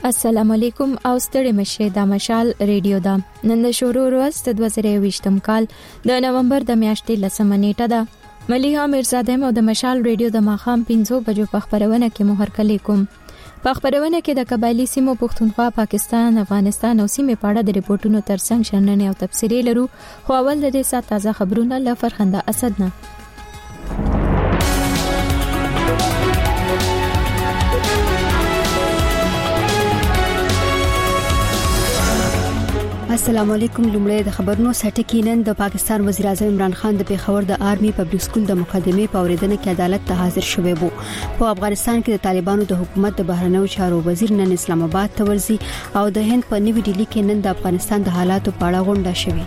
السلام علیکم او ستړي مشه د مشال ریډیو دا نن د شروع ورځ د 2020م کال د نومبر د میاشتې لسمه نیټه ده مليها میرزاده مو د مشال ریډیو د ماخام 5 بجو په خبرونه کې مهر کلی کوم په خبرونه کې د قبایلی سیمو پښتونخوا پاکستان افغانستان او سیمې په اړه د ریپورتونو ترڅنګ شننې او تفسیري لرو خو اول د دې سات تازه خبرونه له فرخنده اسد نه السلام علیکم لومړی د خبرونو سټکی نن د پاکستان وزیر اعظم عمران خان د پیښور د آرمي پبلک سکول د مقدمې په اوریدنه کې عدالت ته حاضر شوی وو په افغانستان کې د طالبانو د حکومت د بهرنیو چارو وزیر نن اسلام آباد ته ورځي او د هند په نیو ډیلی کې نن د افغانستان د حالاتو په اړه غونډه شوه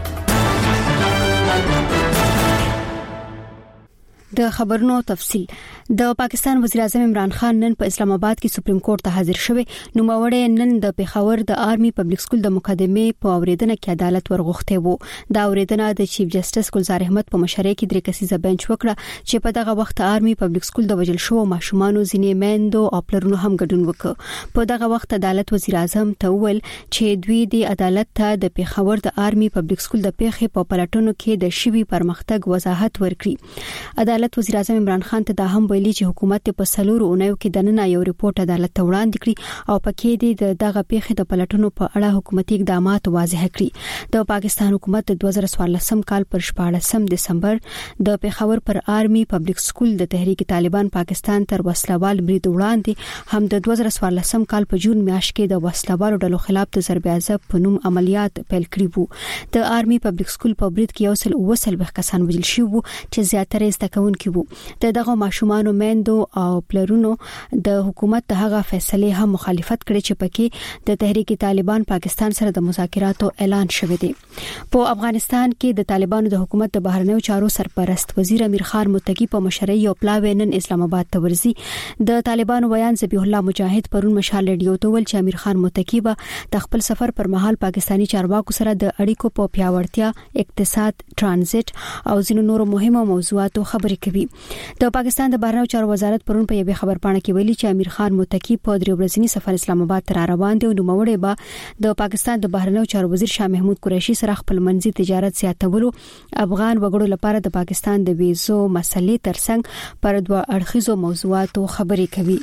د خبرونو تفصیل د پاکستان وزیر اعظم عمران خان نن په اسلام آباد کې سپریم کورټ ته حاضر شوی نو موري نن د پیښور د آرمي پبلک سکول د مقدمې په اوریدنه کې عدالت ورغوښته وو دا اوریدنه د چیف جسټس ګلزار احمد په مشرۍ کې درې کسیزه بنچ وکړه چې په دغه وخت آرمي پبلک سکول د وجل شو ماشومان ځینې میندو او پلرونو هم ګډون وکړ په دغه وخت عدالت وزیر اعظم ته ویل چې دوی د عدالت ته د پیښور د آرمي پبلک سکول د پیښې په پلټنو کې د شوی پرمختګ وضاحت ورکړي عدالت وزیر اعظم عمران خان ته دا هم ویلي چې حکومت په سلور اونیو کې د نن یو ریپورت عدالت ته وړاندې کړی او پکې د دغه پیښې د پلټنو په اړه حکومتي اقدامات واضح کړی د پاکستان حکومت د 2014 کال پر 14 دسمبر د پیښور پر آرمي پبلک سکول د تحریک طالبان پاکستان تر وسلوال برید وړاندې هم د 2014 کال په جون میاشت کې د وسلوالو ډلو خلاف د ضرب عذاب په نوم عملیات پیل کړی وو د آرمي پبلک سکول په برید کې یو سل وسل کسان وژل شوي وو چې زیاتره زده کوونکي وو دغه ماشومان میندو او پلرونو د حکومت دغه فیصله هم مخالفت کړي چې پکې د تحریک طالبان پاکستان سره د مذاکراتو اعلان شوی دی په افغانستان کې د طالبانو د حکومت د بهرنیو چارو سرپرست وزیر امیر خان متقی په مشرۍ او پلاوی نن اسلام آباد ته ورځي د طالبانو بیان ذبیح الله مجاهد پرون مشال ریډیو ته ول چې امیر خان متقی به د خپل سفر پر مهال پاکستانی چارواکو سره د اړیکو په پیاوړتیا اقتصاد ترانزیت او ځینو نورو مهمو موضوعاتو خبرې کوي د پاکستان د بهرنیو چارو وزارت پرون په یوه خبرپاڼه کې ویلي چې امیر خان متقی په درې ورځنی سفر اسلام آباد ته روان دي او نوموړی به د پاکستان د بهرنیو چارو وزیر شاه محمود قریشي سره خپل منځي تجارت زیاتولو افغان وګړو لپاره د پاکستان د ویزو مسلې ترڅنګ پر دوه اړخیزو موضوعاتو خبرې کوي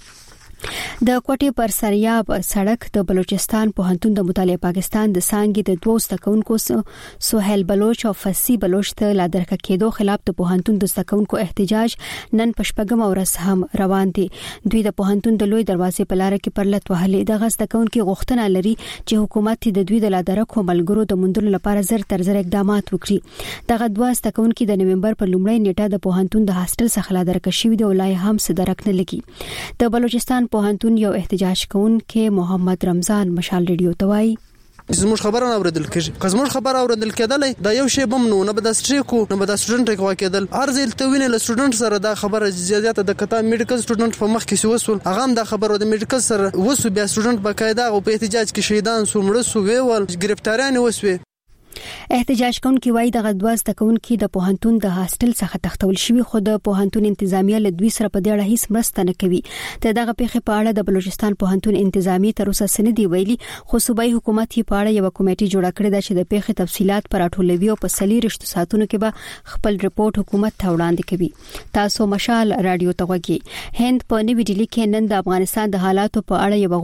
د کوټې پر سریاب سړک د بلوچستان پوهنتون د مطالعه پاکستان د سانګي د دوه استکونکو سہیل بلوچ او فسی بلوچ ته لا درکه کېدو خلاف د پوهنتون د استکونکو احتجاج نن پشپګم ورځ هم روان دي دوی د پوهنتون د لوی دروازې په لار کې پرلط وهلې د استکونکو غوښتنه لري چې حکومت د دوی د لا درکو ملګرو د مندلو لپاره زر تر زر اقدامات وکړي دغه دوه استکونکو د نومبر په لومړۍ نیټه د پوهنتون د هاستل څخه لا درکه شوی دی او لای هم صدرک نه لګي د بلوچستان پوهنتون یو احتجاج کوونکي محمد رمضان مشال ریډیو ته وایي زموږ خبره اوریدل کېږي که زموږ خبره اوریدل کېدلې دا یو شی بم نه به د سټریکو نه به د سټوډنټ کې واکېدل ارزل ته ویني له سټوډنټ سره دا خبره زیاته د کتا میډیکل سټوډنټ په مخ کې وسول هغه هم دا خبره د میډیکل سره وسو بیا سټوډنټ بقاعده او په احتجاج کې شهیدان سو مړ سو ویول گرفتاریان وسوي احتجاج کوونکي وایي دغه دوه استکونکي د پوهنتون د هاستل څخه تختول شوی خو د پوهنتون انتظامیه له دوی سره په دې اړه هیڅ مرسته نه کوي د دغه پیښې په اړه د بلوچستان پوهنتون انتظامی تر اوسه سندي ویلي خو صوبایي حکومت یې په اړه یو کمیټه جوړه کړې ده چې د پیښې تفصيلات پر اټولوي او په سلی رښتو ساتونو کې به خپل رپورت حکومت ته وړاندې کوي تاسو مشال رادیو ته وګورئ هند په نیو ډیلی کې نن د افغانستان د حالاتو په اړه یو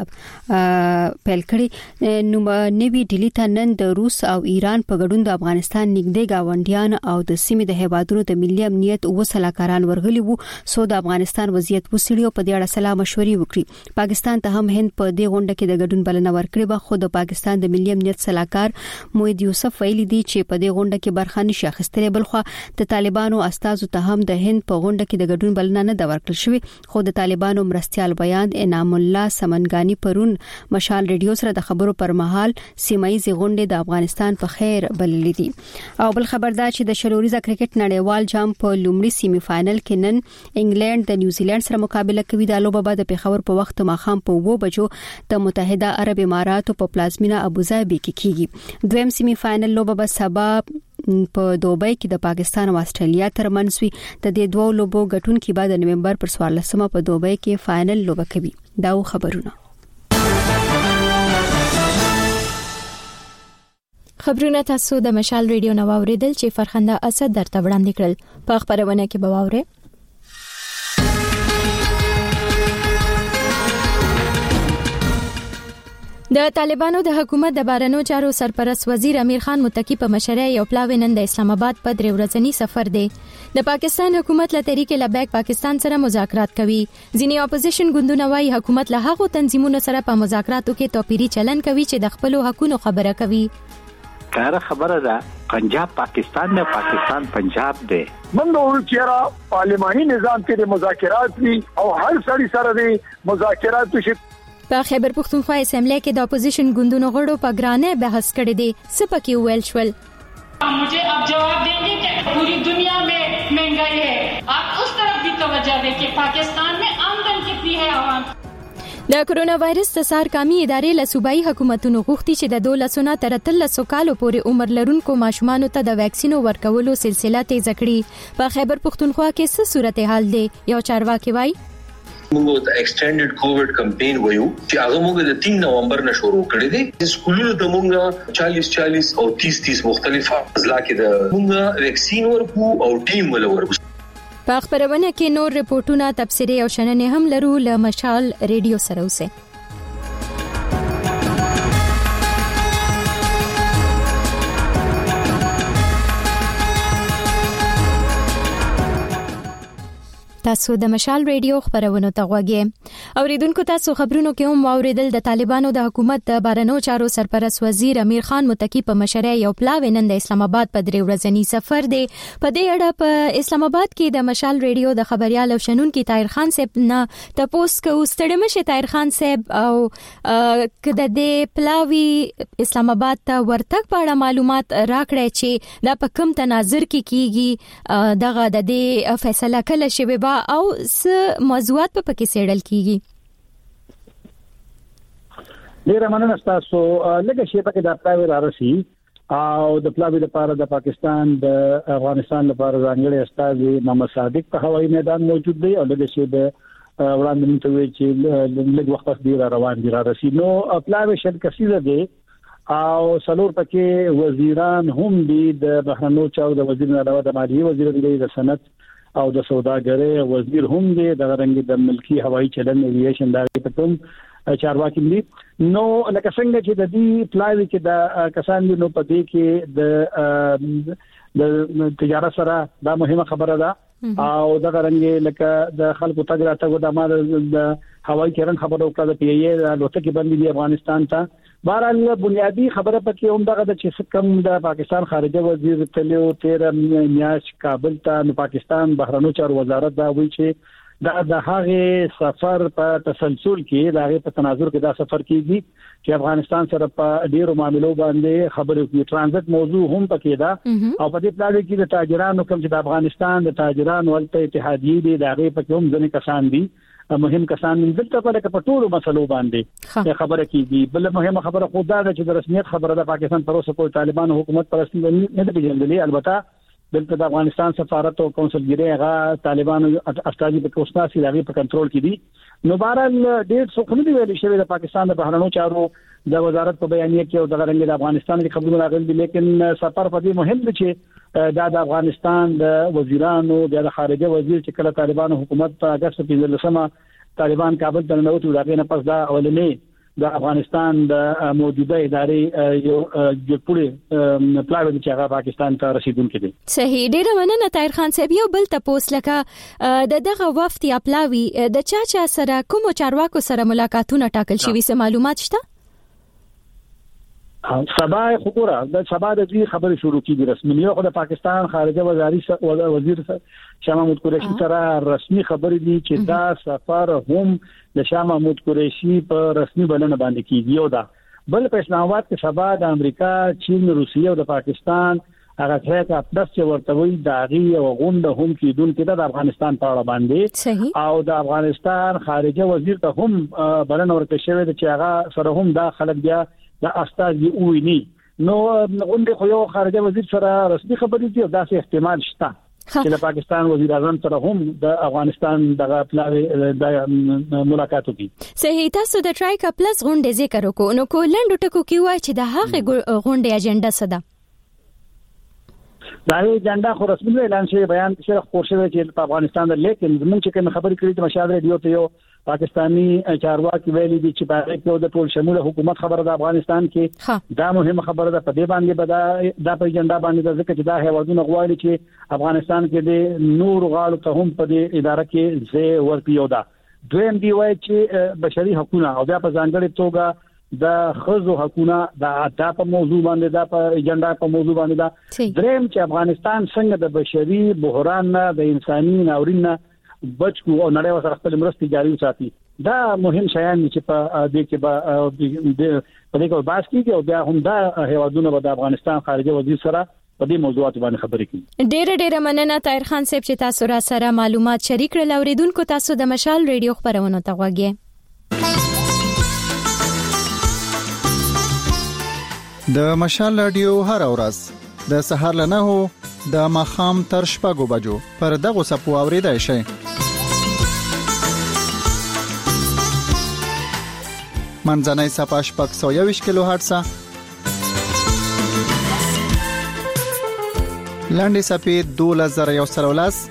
غونډه پیل کړې نو نیو ډیلی ته نن د روس او ایران په ګډون د افغانستان نږدې گاونډیان او د سیمې د هیوادونو د ملي امنیت او سلاکاران ورغلي وو سو د افغانستان وضعیت وسیړو په دې اړه سلا مشورې وکړي پاکستان ته هم هند په دې غونډه کې د ګډون بلنه ورکړې و خو د پاکستان د ملي امنیت سلاکار موید یوسف ویلي دی چې په دې غونډه کې برخه نشي اخیستلې بلخو د طالبانو استازو ته هم د هند په غونډه کې د ګډون بلنه نه د ورکړل شوې خو د طالبانو مرستيال بیان انعام الله سمنګانی پرون مشال ریډیو سره د خبرو پر مهال سیمایي غونډه د افغانستان په خیر بللې دي او بل خبردار چې د شلوريزه کرکټ نړیوال جام په لومړي سیمه فائنل کې نن انګلند د نیوزیلند سره مقابله کوي د لوبه بعد په پیښور په وخت ماخام په 2 بجو د متحده عرب اماراتو په پلازمینه ابوظبي کې کیږي دویم سیمه فائنل لوبه به سبا په دوبۍ کې د پاکستان او استرالیا ترمنځ وي د دې دوه لوبو ګټونکي بعد نومبر پر 14 په دوبۍ کې فائنل لوبه کوي دا خبرونه خبرونه تاسو د مشال ریډیو نو اوریدل چې فرخنده اسد درته وړاندې کړل. په خبرونه کې به واورئ د طالبانو د حکومت د بهرنیو چارو سرپرست وزیر امیر خان متقی په مشرۍ یو پلاوی نن د اسلام آباد په 3 ورځنی سفر دی. د پاکستان حکومت له طریق لبیک پاکستان سره مذاکرات کوي. ځینې اپوزیشن ګوندونه وايي حکومت له هغو تنظیمونو سره په مذاکراتو کې توپیری چلن کوي چې د خپل حقوقو خبره کوي. کار خبره ده پنجاب پاکستان نه پاکستان پنجاب دی. منګول چیرې پارلماني نظام کې مذاکرات وي او هر سړي سره دي مذاکرات شي. په خیبر پختونخوا اسمبلی کې د اپوزیشن ګوندونو غړو په ګرانه بحث کړی دی. سپکی ویل شول मुझे अब जवाब देंगे कि पूरी दुनिया में महंगाई है, आप उस तरफ भी तवज्जो दें कि पाकिस्तान में आमदन कितनी है आवाम. د کرونا وایرس د سرکامي ادارې له صوبایي حکومتونو غوښتي چې د 12 تر 13 کالو پورې عمر لرونکو ماشومانو ته د ویکسینو ورکولو سلسله تیز کړي. په خیبر پختونخوا کې څه صورتحال دی؟ یو چارواکي وایي موږ د ایکسټینډډ کووډ کمپاین وایو چې هغه موږ د 3 نومبر نه شروع کړی دی. سکولونو ته موږ 40 او 30 مختلف اضلاع کې د موږ ویکسین ورکو او ټیم ولورکو. په خبرونه کې نور رپورټونه تفسیري او شننې هم لرو. له مشال ریډیو سره اوسئ. تاسو د مشال ریډیو خبرونه ته غوږی. اوریدونکو تاسو خبرونو کې هم واوریدل د طالبانو د حکومت د بهرنیو چارو سرپرست وزیر امیر خان متقی په مشرۍ یو پلاوی نن د اسلام آباد په 3 ورځنی سفر دی. په دې اړه په اسلام آباد کې د مشال ریډیو د خبريال او شنونکو طاهر خان صاحب نه تاسو کو ستړي مشه طاهر خان صاحب او کده د پلاوی اسلام آباد ته ورتګ په اړه معلومات راکړی چې دا په کوم تناظر کې کیږي, دغه د دې فیصله کله شوی او څه موضوعات په پکې سیړل کیږي. ډیره مننه تاسو. لکه شی په کې د پلاوی رارسي او د پلاوی لپاره د پاکستان د افغانستان لپاره ځانګړي استاد محمد صادق په هوایي میدان موجود دی او لکه شی د وړاندې متوي چې لږ وخت دی روان دي رارسي. نو پلاوی شل کسیزه دی او څلور پکې وزیران هم دي. د بهرنیو چارو د وزیر علاوه د مالیې وزیر دی, د صنعت او د سوداګرۍ وزیر هم دی, د رنګ د ملکی هوایي چلن ایویشن دا په کوم چارواکي دي. نو لکه څنګه چې د دې پلاوی کې د کسان نو پدې کې د تجارت سره دا مهمه خبره ده او د رنګ لکه د خلکو تجارت د مال د هوایي چلن خبره وکړه د پی ای لوټه کې باندې دی افغانستان ته. بهرحال بنیادی خبره پکې هم دغه چې کوم د پاکستان خارجه وزیر تلو 13 میاشت کابل ته نو پاکستان بهرنیو چارو وزارت دا وایي چې د هغه سفر په تسلسل کې د هغه په تناظر کې دا سفر کیږي چې افغانستان سره په ډیرو معاملو باندې خبرې کوي. ترانزیت موضوع هم پکې ده او په دې پلاوی کې د تاجرانو کوم چې د افغانستان د تاجرانو ولته اتحادیه دي د هغه په کوم ځنې کسان دي مهم کسان دلته په لکه په ټولو مسلو باندې خبره کیږي. بل مهمه خبره خو دا ده چې د رسمیت خبره د پاکستان پر اوسه کوئی طالبان حکومت پر رسمي نه دی پیژندلې. البته دلته د افغانستان سفارت او کونسلګری هغه طالبان استازي په کوستاسي لغې په کنټرول کې دي. نو بهرحال ډېر څه خو نه ویل شوی د پاکستان د بهرنیو چارو د وزارت په بیانیه کې او د رنګ د افغانستان د خبرونو راغلي, لیکن سفر په دې مهم دی چې د افغانستان د وزیرانو د خارجه وزیر چې کله طالبان حکومت په اگست 15 طالبان کابل ته ننوتو راغی نه پس دا اولنې د افغانستان د موجوده ادارې یو جوړپوړي پلاوی چې هغه پاکستان ته رسیدونکې دي. صحیح. ډیره مننه طاهر خان صاحب. یو بل تاسو لکه دغه وفد یا پلاوی د چا سره کوم چارواکو سره ملاقاتونه ټاکل شوي څه معلومات شته؟ سبا خبره د سبا د دې خبرې شروع کیږي رسمي. یو خو د پاکستان خارجه وزیر شاه محمود قریشي سره رسمي خبرې دي چې دا سفر هم د شاه محمود قریشي په رسمي بلنه باندې کیږي. یو دا بل په اسلام آباد کې سبا د امریکا، چین، روسیه او د پاکستان هغه څه پلس چې ورته وي داغي او غونډه هم کیدونکې د افغانستان په اړه باندې او د افغانستان خارجه وزیر ته هم بلنه ورکړل شوې ده چې هغه سره هم دا خلک بیا د استاد ویني. نو غونډه خو یو خارجه وزیر سره رسمي خبرې دي او داسې احتمال شته چې د پاکستان وزیر اعظم سره هم د افغانستان دغه پلاوی د ملاقات وکړي. صحیح. تاسو د ټرایکا پلس غونډې ذکر وکړو، نو کولند ټکو کې وایي چې د هغه غونډې اجنډا څه ده؟ دا اجنډا خو رسمي اعلان شوی بیان کې خبر شوی چې په افغانستان د لیکن زموږ چې کوم خبرې کړې چې مشال ریډیو ته یو پاکستانی چارواکي ویلي دي چې په هغه د ټول شموله حکومت خبره د افغانستان کې دا مهمه خبره ده. په دې باندې دا په اجنډا باندې ځکه چې دا هیوادونه غواړي چې افغانستان کې د نور غاړو ته هم په دې اداره کې ځای ورکړي. دا دویم دی وایي چې بشري حقوقونه او بیا په ځانګړي توګه د خزو حقوقونه د په موضوع باندې دا په ایجنډا په موضوع باندې دا دریم چې افغانستان څنګه د بشري بحران نه د انساني ناورین نه بچ کو او نړۍ سره خپل مرستې جاري وساتي. دا مهم شیان چې په دې کې په دې کې باس کیږي او بیا هم دا هیوادونه د افغانستان خارجه وزیر سره په دې موضوعات باندې خبرې کوي. ډېر مننه طاهر خان صاحب چې تاسو را سره معلومات شریک کړل. اوریدونکو تاسو د مشال ریډیو خبرونه ته غوږی. د مشال رادیو هر ورځ د سهار له 9 د ماخام تر 6 بجو پر دغه سپو اوریدای شي. منځنۍ صفه 621 کیلو هرتز، لاندې صفه 2113،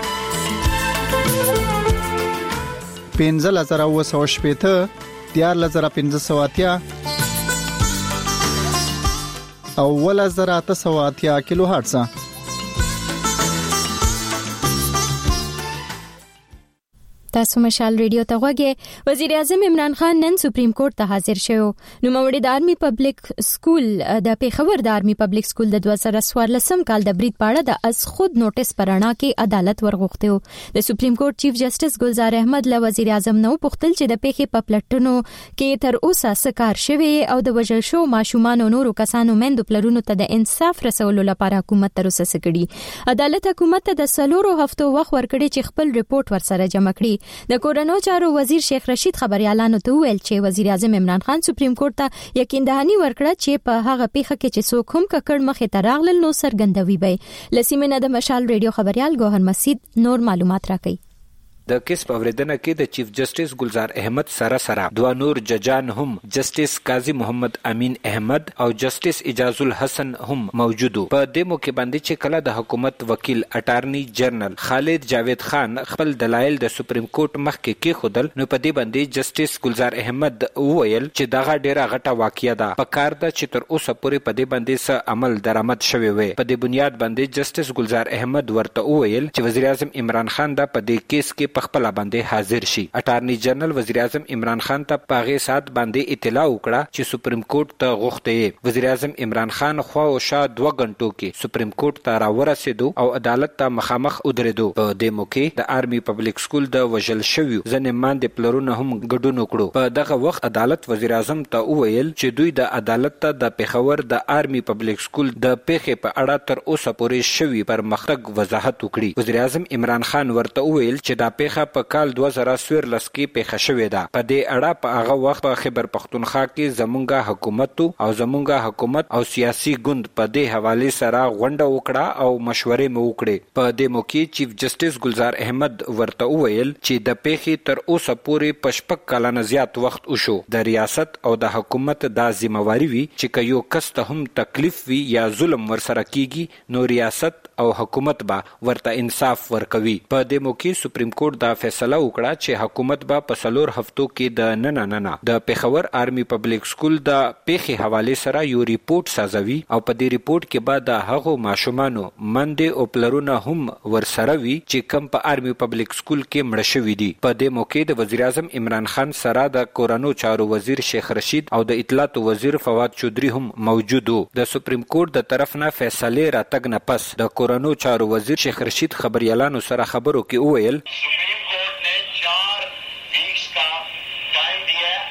15980، 14580 او 1880 کیلو هرتز. تاسو مشال ریډیو ته غوږی. وزیر اعظم عمران خان نن سپریم کورټ ته حاضر شو. نو موري د آرمي پبلک سکول د پیښور د آرمي پبلک سکول د 2014 کال د بریټ پاړه د از خود نوټس پرانا کې عدالت ورغوښته. د سپریم کورټ چیف جسټس ګلزار احمد له وزیر اعظم نو پوښتل چې د پیښې په پلټنو کې تر اوسه څه کار شوی او د وژل شو ماشومان او نورو کسانو مندو پلرونو ته د انصاف رسولو لپاره حکومت تر اوسه څه کړي. عدالت حکومت ته د 4 هفتو وخت ورکړي چې خپل ریپورت ورسره جمع کړي. د کورونو چارو وزیر شیخ رشید خبريالانو ته ویل چې وزیر اعظم عمران خان سپریم کورټ ته یقین دهانی ورکړه چې په هغه پیښه کې چې څوک هم ککړ مخې ته راغلل نو سرګندوي به. لسیمنه د مشال ریډیو خبريال ګوهر مسید نور معلومات راکړي. د کیس په اوریدنه کې د چیف جسټس ګلزار احمد سره دوه نور ججان هم جسټس قاضي محمد امین احمد او جسټس اجاز الحسن هم موجودو. په دې موقع باندې چې کله د حکومت وکیل اټارنی جنرال خالد جاوید خان خپل دلایل د سپریم کورټ مخکې کې خودل، نو په دې باندې جسټس ګلزار احمد وویل چې دغه ډیره غټه واقعیا ده، په کار ده چې تر اوسه پورې په دې باندې څه عمل درآمد شوی وي. په دې بنیاد باندې جسټس ګلزار احمد ورته وویل چې وزیر اعظم عمران خان دا په دې کیس کې په خپل باندې حاضر شي. اټارنی جنرال وزیر اعظم عمران خان ته په هغه سات باندې اطلاع وکړه چې سپریم کورټ ته غوښته. وزیر اعظم عمران خان خو او شا 2 غنټو کې سپریم کورټ ته راورسېدو او عدالت ته مخامخ ودرېدو. په دې موقع د آرمي پبلک سکول د وژل شویو ځنې ماندې پلرونه هم ګډون وکړو. په دغه وخت عدالت وزیر اعظم ته وویل چې دوی د عدالت ته د پیښور د آرمي پبلک سکول د پیښې په اړه تر اوسه پورې شوی پرمختګ وضاحت وکړي. وزیر اعظم عمران خان ورته وویل چې دا پیښه په کال 2014 کې پیښه شوې ده. په دې اړه په هغه وخت په خیبر پختونخوا کې زمونږه حکومت او سیاسي ګوند په دې حواله سره غونډه وکړه او مشورې مو وکړې. په دې موقع چیف جسټس ګلزار احمد ورته وویل چې د پیښې تر اوسه پورې پشپک کلنه زیات وخت وشو. د ریاست او د حکومت دا ذمہواری وي چې یو کس ته هم تکلیف وي یا ظلم ورسره کیږي نو ریاست او حکومت به ورته انصاف ورکوي. په دې موقع سپریم کورټ دا فیصله وکړه چې حکومت به په 4 هفتو کې د نه د پیښور آرمي پبلک سکول د پیښې حواله سره یو ریپورت سازوي او په دې ریپورت کې به د هغو ماشومانو مندې او پلرونه هم ورسره وي چې کم په آرمي پبلک سکول کې مړ شوي دي. په دې موقع د وزیر اعظم عمران خان سره د کورونو چارو وزیر شیخ رشید او د اطلاعات وزیر فواد چودري هم موجودو. د سپریم کورټ د طرف نه فیصله راتګ نه پس د کورونو چارو وزیر شیخ رشید خبريالانو سره خبرو کې وویل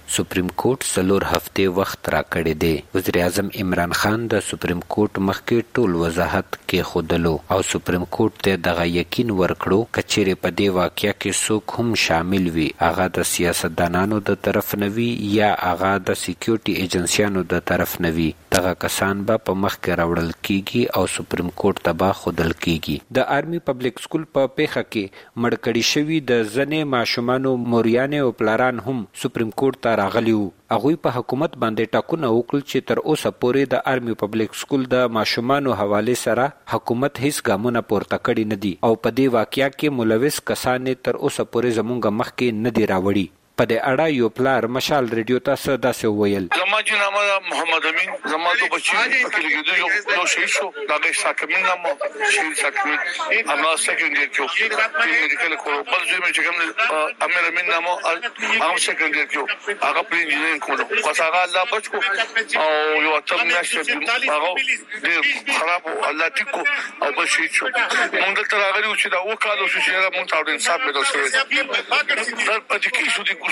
سپریم کورټ 4 هفته وخت راکړی دی. وزیر اعظم عمران خان د سپریم کورټ مخکې ټول وضاحت کې خودلو او سپریم کورټ ته دغه یقین ورکړو کچېرې په دې واقعیا کې څوک هم شامل وي، هغه د سیاستدانانو د طرف نه وي یا هغه د سکیورټي ایجنسیانو د طرف نه وي، دغه کسان به په مخ کې راوړل کیږي او سپریم کورټ ته به خودل کیږي. د آرمي پبلک سکول په پیښه کې مړ کړي شوي د ځنې ماشومانو موریانې او پلاران هم سپریم کورټ ته راغلي وو. هغوی په حکومت باندې ټاکنه وکړل چې تر اوسه پورې د آرمي پبلک سکول د ماشومانو حواله سره حکومت هیڅ ګامونه پورته کړي نه دي او په دې واقعیا کې ملوث کسان تر اوسه پورې زمونږ مخ کې نه دی راوړي. په دې اړه یو پلار مشال ریډیو ته څه داسې وویل: زما چې نامه محمد امین، زما د بچی په کې یو شهید شو، دا ساکمین نامه شهید ساکمین اما سیکنډری کې میډیکل کورو بل ځای مې چې کوم امیر امین نامه هغه سیکنډری کې هغه په انجینرینګ کولو خو هغه الله بچو او یو تم نشه هغه ډېر خراب الله ټیکو او بل شهید شو. موږ دلته راغلو چې دا وکالو چې موږ ته د انصاف ملو شوی دا پاتې کیسو دي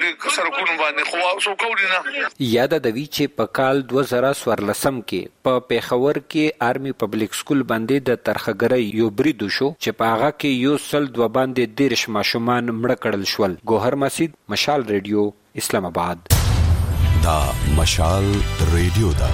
یاد د وی چې په کال 2014 کې په پیښور کې آرمي پبلک سکول باندې د ترخګرۍ یو برید شو چې په هغه کې یو سل 2 باندې 13 ماشومان مړه کړل شول. ګوهر مسجد، مشال ریډیو، اسلام آباد. دا مشال ریډیو دا.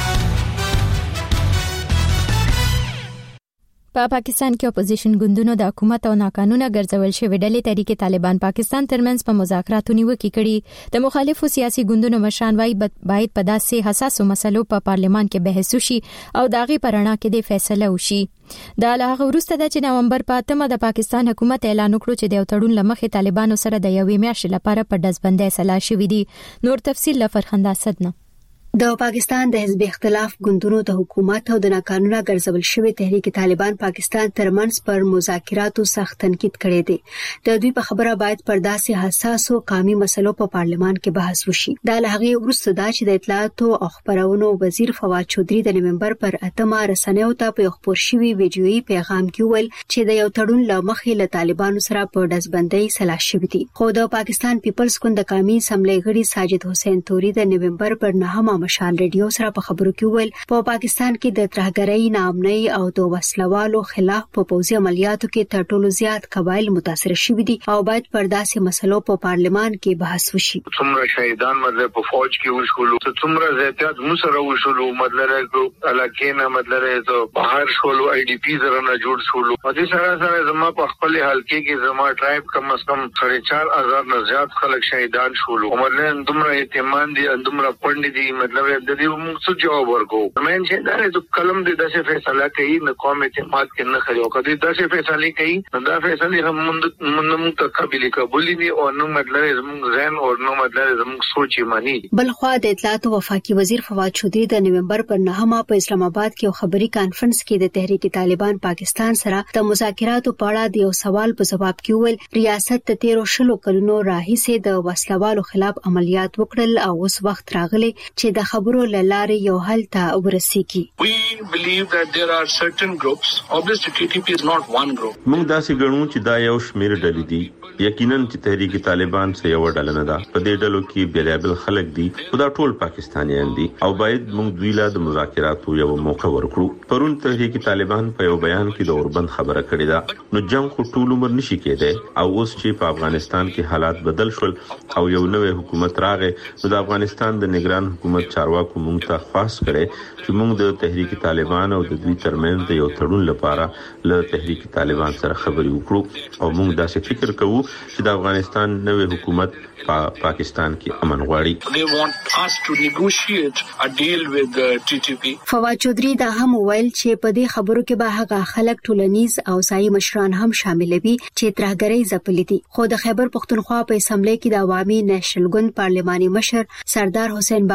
په پاکستان کې اپوزیشن ګوندونو د حکومت او ناقانونه ګرځول شوی ډلې تحریک طالبان پاکستان ترمنځ په مذاکراتو نیوکه کړي. د مخالفو سیاسي ګوندونو مشران وايي باید په داسې حساسو مسلو په پارلمان کې بحث وشي او داغي پرانا کې د فیصله وشي. دا له هغه وروسته د نومبر په 8 د پاکستان حکومت اعلان وکړ چې د یو تړون لمخې طالبانو سره د یوې میاشتې لپاره په دزبندۍ سلا شوې دي. نور تفصیل لفرخنده صدنه. د پاکستان د حزب اختلاف ګوندونو د حکومت او د ناقانونه ګرځول شوی تحریک طالبان پاکستان ترمنځ پر مذاکراتو سخت تنقید کړی دی. د دوی په خبره باید پر داسې حساسو قومي مسلو په پارلمان کې بحث وشي. دا له هغه وروسته دا چې د اطلاعات او خبرونو وزیر فواد چودري د نومبر پر 8 رسنیو ته په خبر شوی ویډیويي پیغام کې ویل چې د یو تړون لمخې له طالبانو سره په دزبندۍ سلا شوی دي. خو د پاکستان پیپلز ګوند د قومي اسمبلی غړي ساجد حسین توري د نومبر پر 9 مشال ریډیو سره په خبرو کې ویل په پاکستان کې د ترهګرۍ، ناامنۍ او د وسلوالو خلاف په پوځي عملیاتو کې تر ټولو زیات قبایل متاثر شوي دي او باید پر داسې مسلو په پارلمان کې بحث وشي. څومره شهیدان مطلب په فوج کې وشولو، څومره زیاتیات مسره وشولو، مطلب علاقې نه مطلب بهر شولو، آی ډی پی زره نه جوړ شولو. په دې سره زما په خپل حلقې کې زما ټرایب کم از کم 4,500 نه زیات خلک شهیدان شولو. مطلب دومره اعتماد دي، دومره پړنې دي، مطلب د دې موږ څه جواب ورکو. مېن چې دا د کلم د داسې فیصله کوي نه قوم اعتماد کې نه خلک کدي داسې فیصله کوي دا فیصله هم موږ ته قابل قبول دي او نو مطلب زموږ ځین او نو مطلب زموږ سوچ یې مانی. بل خو د اطلاعات او وفاقي وزیر فواد چودري د نومبر پر 9 په اسلام آباد کې یو خبري کانفرنس کې د تحریک طالبان پاکستان سره د مذاکراتو په اړه د یو سوال په جواب کې ویل ریاست ته 13 کلونو راهیسې د وسلوالو خلاف عملیات وکړل او اوس وخت راغلی چې د خبرو لاره یو حل ته ورسیږي. We believe that there are certain groups. Obviously TTP is not one group. موږ داسې ګڼو چې دا یو شمیر ډلې دي. یقینا چې تحریک طالبان څه یو ډله نه ده. په دې ډلو کې بیلابل خلک دي. خدا ټول پاکستانیان دي او باید موږ دوی له مذاکراتو یو موقع ورکړو. پرون تحریک طالبان په یو بیان کې د اوربند خبره کړې ده. نو جنگ خو ټول عمر نشي کېدای او اوس چې په افغانستان کې حالات بدل شول او یو نوې حکومت راغې نو د افغانستان د نگران حکومت چارواکو موږ ته خاص کړي چې موږ د تحریک طالبان او د دوی ترمنځ د یو تړون لپاره له تحریک طالبان سره خبرې وکړو او موږ داسې فکر کوو چې د افغانستان نوې حکومت پاکستان کې امن غواړي. They want us to negotiate a deal with the TTP. فواد چودري دا هم ویل چې په دې خبرو کې به هغه خلک ټولنیز او ځایي مشران هم شامل وي چې ترهګرۍ ځپلي دي. خو د خیبر پښتونخوا په اسمبلی کې د عوامي نېشنل ګوند پارلماني مشر سردار حسین بابک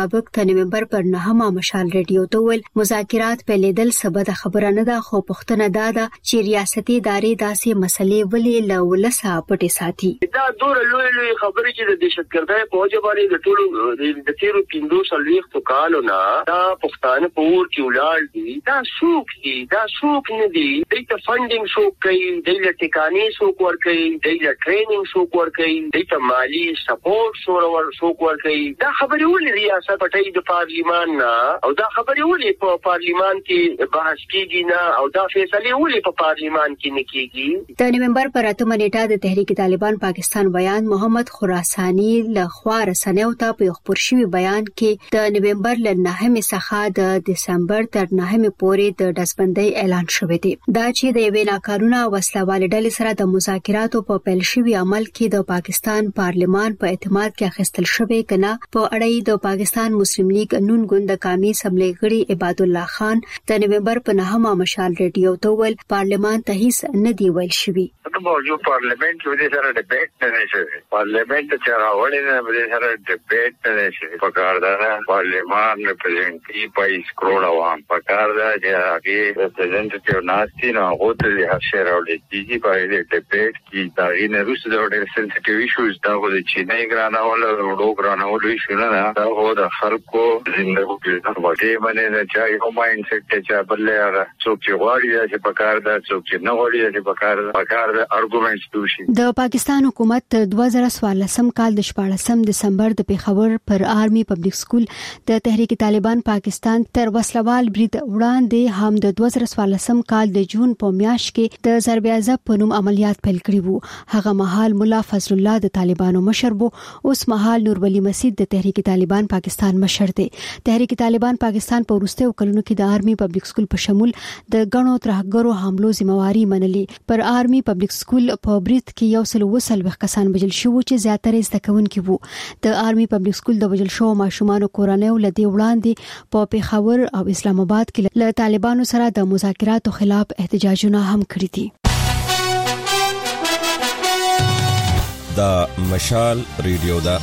د نومبر پر 9 مشال ریډیو ته ول مذاکرات په لیدل سبد خبره نه ده خو پښتنه ده چې ریاستي ادارې داسې مسلې ولې له ولسه پټې ساتي. دا ډور لوی خبرې چې د دهشتګردۍ په وجه باندې د ټولو د تیرو 500 کالو نه دا پښتانه په ور کې ولاړ دي. دا څوک دي؟ دا څوک نه دي؟ د فندینګ څوک کوي؟ د ټیکانې څوک ور کوي؟ د ټریننګ څوک ور کوي؟ د مالی سپورټ څوک ور کوي؟ دا خبرې ولې ریاست پټي د پارلیمان نه او دا خبرې ولې په پارلیمان کې بحث کیږي نه او دا فیصله ولې په پارلیمان کې نه کیږي؟ د نومبر پر 8 نیټه د تحریک طالبان پاکستان بیان محمد خراسانی له خوا رسنیو ته په خبر شوی بیان کې د نومبر ل 9 څخه د دسمبر تر 9 پورې د دسبندۍ اعلان شوی دی. دا چې د یوې ناقانونه وسلوال ډلې سره د مذاکراتو په پیل شوی عمل کې د پاکستان پارلیمان په اعتماد کې اخیستل شوی کنه په اړه د پاکستان مسلم لیگ نون ګوند قومي اسمبلی غړي عباد الله خان د نومبر په 9 مشال ریډیو ته ول پارلیمان ته هیڅ نه دی ویل شوی. د موجود پارلیمنت کې د سره ډیبیټ نه شوی. پارلیمنت چې راوړل نه د سره ډیبیټ نه شوی. په کار دا پارلیمان ریپرزینټیټیو 22 کروڑ عوام په کار دا چې هغه ریپرزینټیټیو ناشتي نه غوته له هڅه راوړل کیږي په دې ډیبیټ کې دا غینه روسي د ډېر سنسټیو ایشوز دا د چینای ګرانه ولا وړو ګرانه ولې شو نه دا هو د خلکو زندګو کې د وړي باندې د چا یو مایند سیټ چې بلې څوک چې غواړي چې په کار دا څوک چې نه غواړي چې په کار د ارګومنټس دوشي. د پاکستان حکومت 2014 کال د 14 دسمبر د پیښور پر آرمي پبلک سکول د تحریک طالبان پاکستان تر وسلوال برید وړاندې هم د 2014 کال د جون په میاشت کې د ضرب عذاب په نوم عملیات پیل کړی وو. هغه مهال مولا فضل الله د طالبانو مشر وو. اوس مهال نور ولی مسجد د تحریک طالبان پاکستان مشر دی. تحریک طالبان پاکستان په وروستیو کلونو کې د آرمي پبلک سکول په شمول د غنو ترهګرو حملو ذمہواری منلې. پر آرمي پبلک سکول په برید کې 120 کسان وژل شو چې زیاتره زده کوونکي وو. د آرمي پبلک سکول د وژل شو ماشومان کورنۍ ولدي وړاندې په پیښور او اسلام آباد کې له طالبانو سره د مذاکراتو خلاف احتجاجونه هم کړی دي. دا مشال ریډیو دا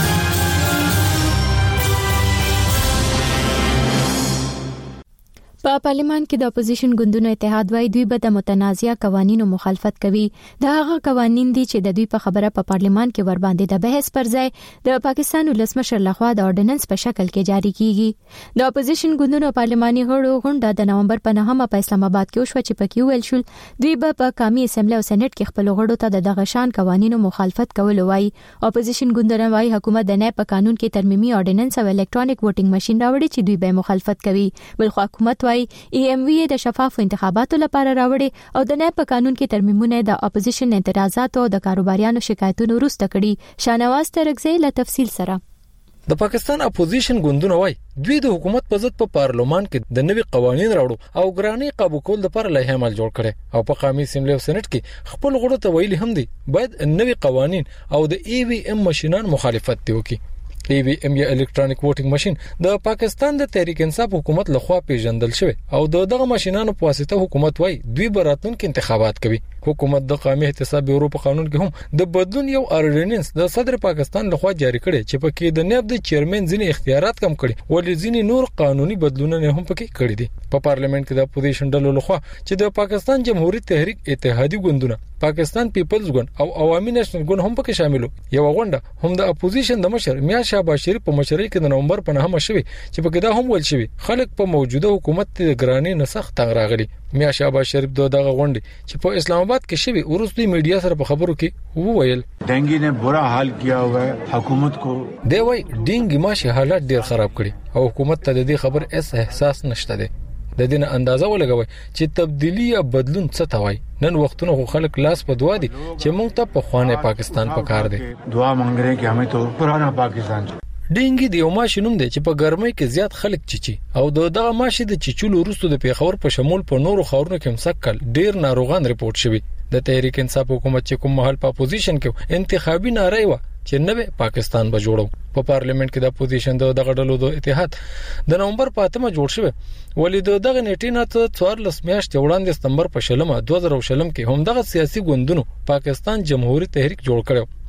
په پارلمان کې د اپوزیشن ګوندونو اتحاد وايي دوی به د متنازعه قوانینو مخالفت کوي. دا هغه قوانین دي چې د دوی په خبره په پارلمان کې ور باندې د بحث پر ځای د پاکستان ولسمشر لخوا د اورډیننس په شکل کې جاری کیږي. د اپوزیشن ګوندونو پارلماني غړو غونډه د نومبر په 9 په اسلام آباد کې وشو چې پکې ویل شول دوی به په قومي اسمبلی او سېنات کې خپل غړو ته د دغه شان قوانینو مخالفت کول وایي. اپوزیشن ګوندونه وايي حکومت د نه په قانون کې ترمیمي اورډیننس او الکترونیک ووټینګ ماشين راوړي چې دوی به مخالفت کوي. بل خو حکومت EMV د شفاف انتخاباتو لپاره راوړي او د نه په قانون کې ترمیمونه د اپوزیشن اعتراضات او د کاروباریانو شکایتونو وروسته کړي. شانواز ترغزی له تفصیل سره. د پاکستان اپوزیشن ګوندونه وایي دوی د حکومت په ضد په پارلمان کې د نوي قوانين راوړو او ګراني قابو کول لپاره لایحه عمل جوړ کړي او په قومي اسمبلی او سېنات کې خپل غړو ته ویلي هم دي باید نوي قوانين او د EVM ماشينان مخالفت وکړي. EVM یا الکترونیک ووټینګ ماشين د پاکستان د تحریک انصاف حکومت لخوا پیژندل شوی او دغه ماشينانو په واسطه حکومت وایي دوی براتونکو انتخابات کوي. حکومت د قومي احتساب بیورو په قانون کې هم د بدلون یو اورډیننس د صدر پاکستان لخوا جاری کړي چې پکې د نیب د چیرمن ځینې اختیارات کم کړي ولې ځینې نور قانوني بدلونونه هم پکې کړي دي. په پارلیمنت کې د اپوزیشن ډلو لخوا چې د پاکستان جمهوریت تحریک اتحادی ګوندونه پاکستان پیپلز ګوند او عوامي نېشنل ګوند هم پکې شاملو. یو غونډه هم د اپوزیشن د مشر میا شهباز شریف په مشرۍ کې د نومبر په 9 شوی چې پکې دا هم ول شوی خلک په موجوده حکومت د ګرانی نسخ تنګ راغلي. میا شهباز شریف دغه غونډه چې په اسلام آباد کې شوی ورسته میډیا سره په خبرو کې وویل ډنګي نے برا حال کیا ہوا ہے حکومت کو. دی وای ډنګي ماشه حالات ډیر خراب کړي او حکومت ته د دې خبر احساس نشته دی. د دې نه اندازه ولګوي چې تبدیلی یا بدلون څه ته وای. نن وختونه خو خلک لاس په دعا دي چې موږ ته په خوانه پاکستان پکار دي. دعا مانګ رہے کہ ہمیں تو پرانا پاکستان. ډینګي دی یو ماشینوم دی چې په ګرمۍ کې زیات خلک چیچي او دغه ماشي د چیچلو وروسته د پیښور په شمول په نورو خاورونو کې مسکل ډیر ناروغان ریپورت شوی. د تحریک انصاف حکومت چې کوم محل په اپوزیشن کې انتخابي ناره و چې نوې پاکستان به جوړو. په پارلیمنت کې د اپوزیشن دغه ډلو د اتحاد د نومبر په 8 جوړ شوی ولې دغه نیټې نه 14 میاشتې وړاندې ستمبر په 2020 کې هم دغه سیاسي ګوندونو پاکستان جمهوریت تحریک جوړ کړو.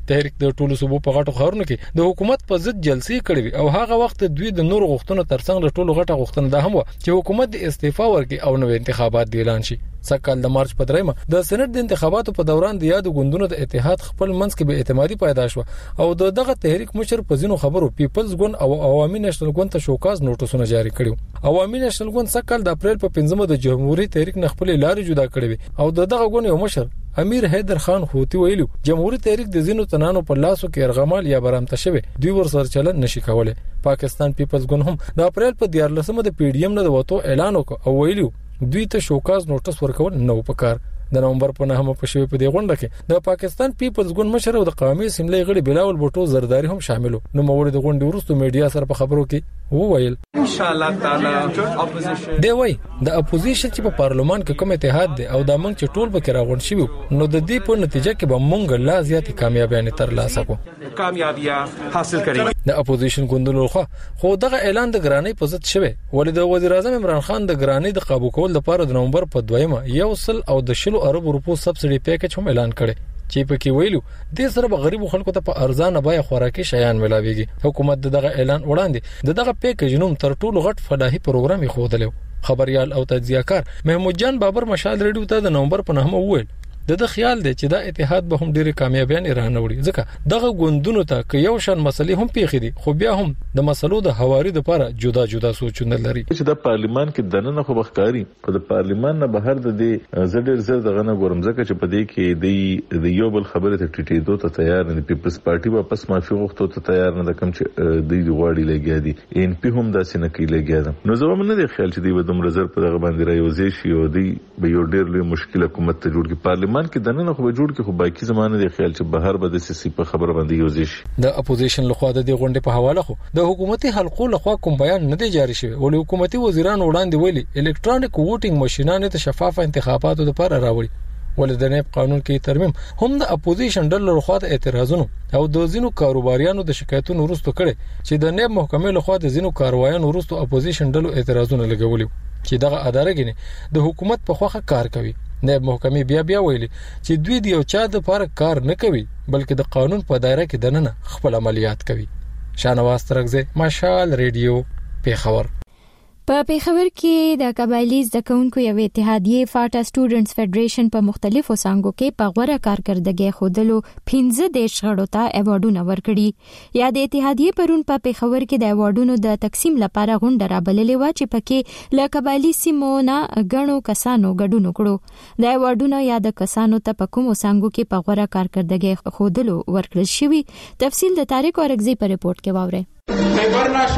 تحریک د ټولو صوبو په غټو خبرونو کې د حکومت په ضد جلسې کړې او هغه وخت دوی د نور غوښتنو ترڅنګ له ټولو غټه غوښتنه ده هم چې حکومت د استعفا ورکړي او نو انتخابات اعلان شي. سکهال د مارچ په 3 د سېنات د انتخاباتو په دوران د یادو ګوندونو د اتحاد خپل منځ کې به اعتمادي پیدا شو او دغه تحریک مشر په ځینو خبرو پیپلز ګوند او عوامي نېشنل ګوند ته شوکاز نوټسونه جاری کړو. عوامي نېشنل ګوند سکهال د اپریل په 15 د جمهوریت تحریک نه خپل لارې جدا کړې او دغه ګوند یو مشر امیر حیدر خان خوتی ویلو جمهوریت تحریک د زینو تنانو په لاسو کې ارغمال یا برامته شوی دوی ورسره چلن نشي کولای. پاکستان پیپلز ګوند هم د اپریل په 14 د پی ډی ایم نه د وټو اعلان وکړ او ویلو دوی ته شوکاز نوټس ورکول نو پکار. د نومبر په 9 په شوی په دی غونډه کې د پاکستان پیپلز ګوند مشر او د قومي اسمبلی غړي بلاول بوټو زرداری هم شاملو. نو مورد غونډې وروسته میډیا سره په خبرو کې وویل ان شاء الله تعالی اپوزیشن دی وای د اپوزیشن چې په پارلمان کې کوم اتحاد دی او د موږ چې ټول به کې راغون شي نو د دې په نتیجه کې به موږ لا زیات کامیابیانه تر لاسه کو کامیابی حاصل کړي. د اپوزیشن ګوندونو خو دغه اعلان د ګرانی په ضد شوه ولې د وزیر اعظم عمران خان د ګرانی د قابو کول لپاره د نومبر په 2 یو سل او د 10 ارب روپو سبسډي پیکج هم اعلان کړي چې په کې ویلو د سره به غریب خلکو ته په ارزانه بیه خوراکي شیان ملاويږي. حکومت دغه اعلان وړاندې دغه پیکج نوم تر ټولو غټ فلاحي پروګرام یې خوده. خبريال او تجزیه‌کار محمود جان بابر مشال ریډیو ته د نومبر په 9 وویل د خیال دی چې دا اتحاد به هم ډېر کامیابیان ایران وړي ځکه دغه ګوندونو ته کې یو شان مسلې هم پیښې دي خو بیا هم د مسلو د حواري لپاره جدا جدا سوچونه لري. چې د پارلیمان کې دننه خو بخکاری په د پارلیمان نه بهر د دې زړه زړه دغه نه ګورم ځکه چې په دې کې د یو بل خبره ته ټیټېدو ته تیار نه. پیپلز پارټي واپس معافي غوښتو ته تیار نه د کوم چې د غواړي لګیا دي ان پی هم داسې نه کوي لګیا ده. نو زه هم نه دی خیال چې دی ودوم رزر په دغه باندې رايوځي شي او دی به یو ډېر لوی مشکل حکومت ته جوړ کی. پارلیمان کې دننه خو جوړ کی خو باقي زمانه دی خیال چې بهر به د سیاسي په خبره باندې یوځي شي. د اپوزیشن لخوا د دې غونډې په حواله خو د حکومتي حلقو لخوا کوم بیان نه دی جاری شوی ولې حکومتي وزیران وړاندې ویلي الکترونیک ووټینګ ماشينانه ته شفاف انتخاباتو لپاره راوړي ولې د نیب قانون کې ترمیم هم د اپوزیشن ډلو لخوا د اعتراضونو او د زینو کاروباریانو د شکایتونو وروسته کړي چې د نیب محکمې لخوا د زینو کاروایانو وروسته اپوزیشن ډلو اعتراضونه لګولي چې دغه اداره کې د حکومت په خوخه کار کوي. نیب محکمې بیا ویلي چې دوی د یو چا د لپاره کار نه کوي بلکې د قانون په دایره کې دننه خپل عملیات کوي. شانواز ترغزه مشال ریډیو پیښور. په پیښور کې د قبایلی زده کوونکو یو اتحادیه فاټا سټوډنټس فدریشن په مختلفو څانګو کې په غوړه کارکړدګي خودلو 15 دیش غړو ته ایوارډونه ورکړي. یا د اتحادیه پرون په پیښور کې د ایوارډونو د تقسیم لپاره غونډه رابللې و چې پکې له قبایلی سیمو نه غنو کسانو ګډون وکړو. د ایوارډونو یا د کسانو ته په کومو څانګو کې په غوړه کارکړدګي خودلو ورکړل شوی. تفصیل د طارق اورګزی په ریپورت کې واورئ. پیغمبرنا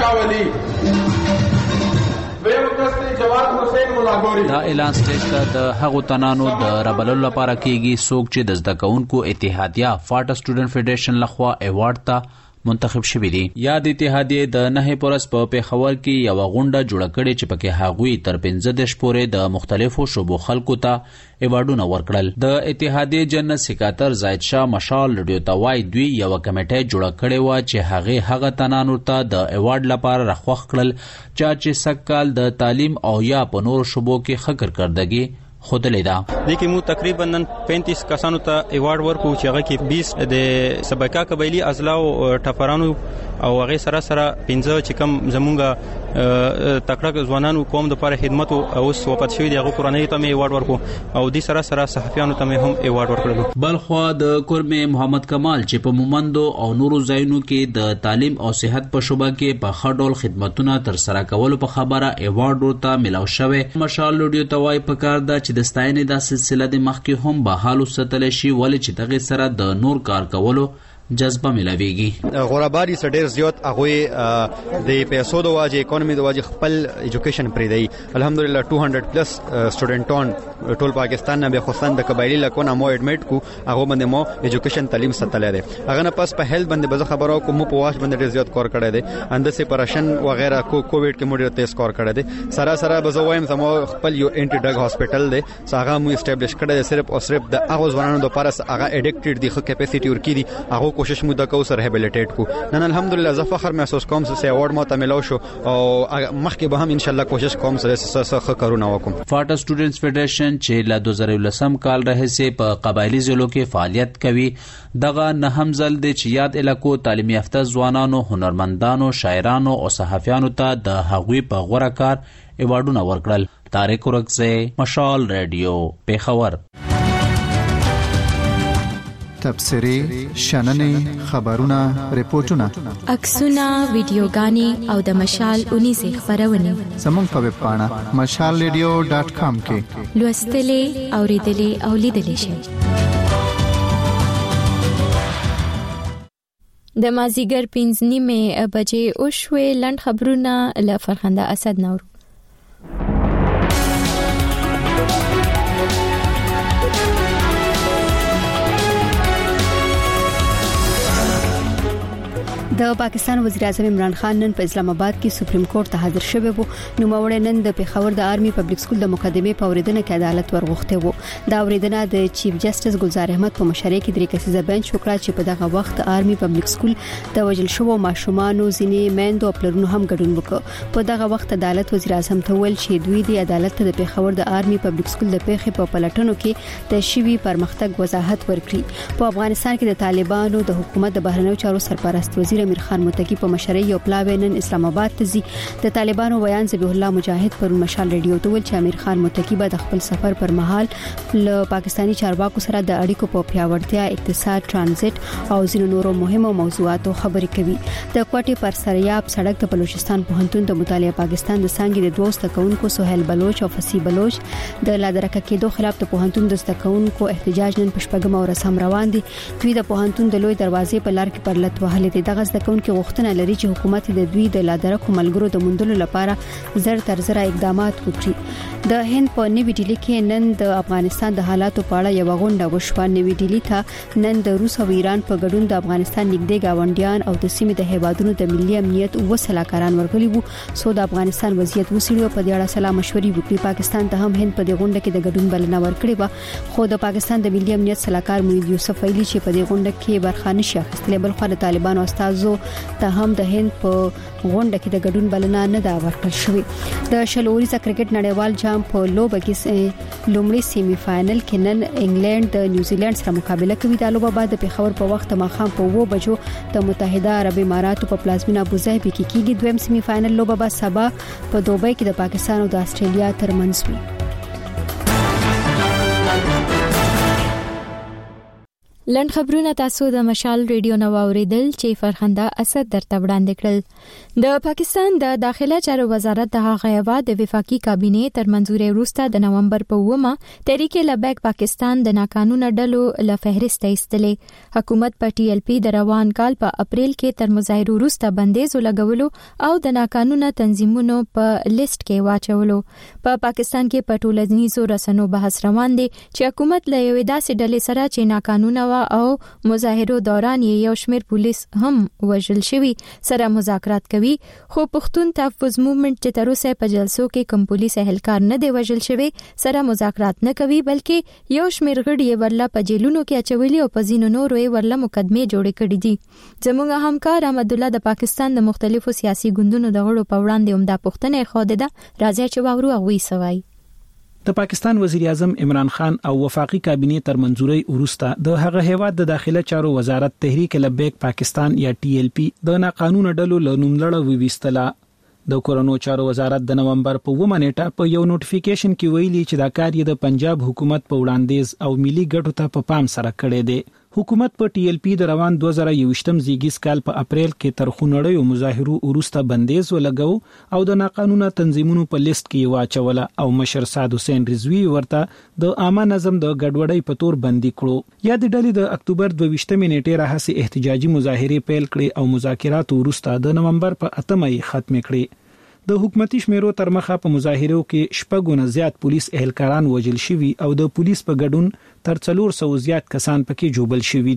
شاولی دا اعلان سټیج ته د هغو تنانو د ربللو لپاره کېږي څوک چې د زده کوونکو اتحادیه فاټا سټوډنټ فدریشن لخوا ایوارډ ته منتخب شوی دي. یا د اتحادیه د 9 پورس په پیښور کې یو غونډه جوړه کړې چې پکې هغوی تر 15 پورې د مختلفو شوبو خلکو ته ایوارډونه ورکړل. د اتحادیه جنرال سکاتر زاید شاه مشال ریډیو ته وایي دوی یو کمیټه جوړه کړې و چې هغه تنانو ته د ایوارډ لپاره راخوښ کړل چې سکهال د تعلیم او یا په نورو شوبو کې ښه کارکړدګي خودلې ده. د کومو تقریبا 35 کسانو ته ایوارډ ورکو چې هغه کې 20 د سبکا قبایلی اضلاع او ټفرانو او هغه سره 15 چې کم زمونږه تکړه ځوانانو قوم د لپاره خدمت او اوس وفات شوی دی هغه قرآنی ته ایوارډ ورکو او د سره صحافیانو ته هم ایوارډ ورکړل. بلخوا د کورمه محمد کمال چې په مومندو او نورو ځایونو کې د تعلیم او صحت په شوبه کې په خډول خدماتونه تر سره کولو په خبره ایوارډ ورته ملاو شوی. مشال ریډیو ته وایي پکار ده چې د ستاینې د سلسله د مخکې هم به حالو ستل شي ولې چې دغه سره د نور کار کولو جذبه ملاويږي. غورباري سډیر زیات هغه د پیسو د واجه اکانومي د واجه خپل ایجوکیشن پرې دی. الحمدلله 200 پلس سټوډنټان ټول پاکستان نه به خصوصا د قبایلی لکونه مو اډمیټ کو هغه باندې مو ایجوکیشن تعلیم ستلې ده. هغه نه پس په هیلث باندې به خبرو کوم په واش باندې ډیر زیات کار کړی دی. اند سپریشن وغیرہ کووډ کې مو ډیر تیز کار کړی دی. سره به زه وایم زمو خپل یو انټي ډرګ هاسپټل دی هغه مو اسټابلیش کړی دی صرف او صرف د هغه ځوانانو لپاره هغه اډیکټډ دي خو کیپاسټي ورکی دي هغه کوشش مو د کو سر ریهابیلیټیټ کو نن الحمدلله زه فخر محسوس کوم چې ایوارډ ماته ملو شو او مخکې به هم ان شاء الله کوشش کوم سره کارونه وکم. فاټا سټوډنټس فدریشن چې له 2019 کال راهیسې په قبایلی ضلعو کې فعالیت کوي دغه نهم ځل د چیاد علاقو تعلیم یافته ځوانانو، هنرمندانو، شاعرانو او صحافیانو ته د هغوی په غوړه کار ایوارډونه ورکړل. طارق ورکزی، مشال رادیو، پیښور. تبصرې، شننې، خبرونه، ریپورتونه، عکسونه، ویډیوګانې او د مشال 19 خبرونه زموږ په ویب پاڼه mashalradio.com کې لوستلې، اوریدلې او لیدلې شئ. د مازیګر 5:30 بجې او شوې لند خبرونه له فرخنده اسد نور. د پاکستان وزیر اعظم عمران خان نن په اسلام آباد کې سپریم کورټ ته حاضر شوی وو. نو موري نن د پیښور د آرمي پبلک سکول د مقدمه په اوریدنه کې عدالت ورغوښته وو. دا اوریدنه د چیف جسټس ګلزار احمد په مشرۍ کې درې کسیزه بنچ وکړه چې په دغه وخت آرمي پبلک سکول د وجل شوو ماشومانو ځینې میندو خپلونو هم ګډون وکړ. په دغه وخت عدالت وزیر اعظم ته ویل چې دوی د عدالت ته د پیښور د آرمي پبلک سکول د پیښې په پلټنو کې د شوی پرمختګ وضاحت ورکړي. په افغانستان کې د طالبانو د حکومت د بهرنیو چارو سرپرست وزیر امیر خان متکی په مشرۍ یو پلاوی نن اسلام آباد ته ځي. د طالبانو بیان ذبیح الله مجاهد پر مشال ریډیو ته ویل چې امیر خان متکی به د خپل سفر پر مهال له پاکستانی چارواکو سره د اړیکو په پیاوړتیا، اقتصاد، ترانزیت او ځینو نورو مهمو موضوعاتو خبرې کوي. د کوټې پر سریاب سړک د بلوچستان پوهنتون د مطالعه پاکستان د څنګه د دوه زدهکونکو سہیل بلوچ او فصیح بلوچ د لادرکه کېدو خلاف د پوهنتون د زدهکونکو احتجاج نن په شپږم ورځ هم روان دي. دوی د پوهنتون د لوی دروازې په لار کې پر لټ وهلې دي. دغه زدهکونکو غوښتنه لري چې حکومت د دوی د لادرکو ملګرو د مندلو لپاره زر تر زر اقدامات وکړي. د هند په نیوی ډیلی کې نن د افغانستان د حالاتو په اړه یو غونډه وشوه. نیوی ډیلی ته نن د روس او ایران په ګډون د افغانستان نږدې گاونډیان او د سیمې د هیوادونو د ملي امنیت او سلاکاران ورغلي وو. سو د افغانستان وضعیت وسیړو په دې اړه سلا مشورې وکړي. پاکستان ته هم هند په دې غونډه کې د ګډون بلنه ورکړې و، خو د پاکستان د ملي امنیت سلاکار موحد یوسف ویلي چې په دې غونډه کې برخه نشي اخیستل. بل خو د طالبانو استازو ته هم د هند په غونډه کې د ګډون بلنه نه دا ورکړل شوې. د شلوريزه کرکټ نړیوال جام په لوبه کې لومړی سیمی فائنل کې نن انګلند د نیوزیلند سره مقابله کوي. د لوبه بعد د پیښور په وخت ماښام په 2 بجو د متحده عرب اماراتو په پلازمینه ابوظبي کې کیږي. دویم سیمی فائنل لوبه به سبا په دوبۍ کې د پاکستان او د استرالیا ترمنځ وي. لند خبرونه تاسو د مشال ریډیو نو اوریدل چې فرخنده اسد درته وړاندې کړل. د پاکستان د داخله چارو وزارت د هغه د وفاقي کابینې تر منځوري وروسته د نومبر په 9 تحریک لبیک پاکستان د ناقانونه ډلو له فهرست ایستلې. حکومت په ټي ایل پی د روان کال په اپریل کې تر مظاهرو وروسته بندیز لګولو او د ناقانونه تنظیمونو په لیست کې واچولو. په پاکستان کې په ټولنیزو رسنیو بحث روان دي چې حکومت له یوې داسې ډلې سره چې ناقانونه او مظاهرو دوران یو شمیر پولیس هم وژل شوی سره مذاکرات کوي. خو پښتون تحفظ موومېنټ چې تر اوسه په جلسو کې کوم پولیس اهلکار نه دی وژل شوی سره مذاکرات نه کوي، بلکې یو شمیر غړي ورلا په جیلونو کې اچولي او په ځینو نورو ورلا مقدمه جوړې کړې دي. زموږ همکار احمد الله د پاکستان د مختلفو سیاسي ګوندونو د غړو په وړاندې هم دا پوښتنه خوده ده. راځي چې واورو هغه سوای. د پاکستان وزیر اعظم عمران خان او وفاقي کابینې تر منځوري وروسته د هغه هیواد د داخله چارو وزارت تحریک لبیک پاکستان یا ټي ایل پی د ناقانونه ډلو له نوملړ وویستله. د کورونو چارو وزارت د نومبر په 9 نیټه په یو نوټیفیکیشن کې ویلي چې دا کار یې د پنجاب حکومت په وړاندیز او ملي ګټو ته په پام سره کړی دی. حکومت په ټي ایل پی د روان 2021م زیږیز کال په اپریل کې تر خونړیو مظاهرو وروسته بندیز ولګاو او د ناقانونه تنظیمونو په لیست کې واچوله او مشر سعد حسین رضوی ورته د عامه نظم د ګډوډۍ په تور بندي کړو. یا د ډلې د اکتوبر 22 نیټه راهسي احتجاجي مظاهره پیل کړې او مذاکرات وروسته د نومبر په 8 ختم کړې. د حکومتي شمیرو تر مخه په مظاهرو کې شپږونه زیات پولیس اهلکاران وژل شوي او د پولیس په ګډون تر 400 زیات کسان پکې جوبل شوي دي.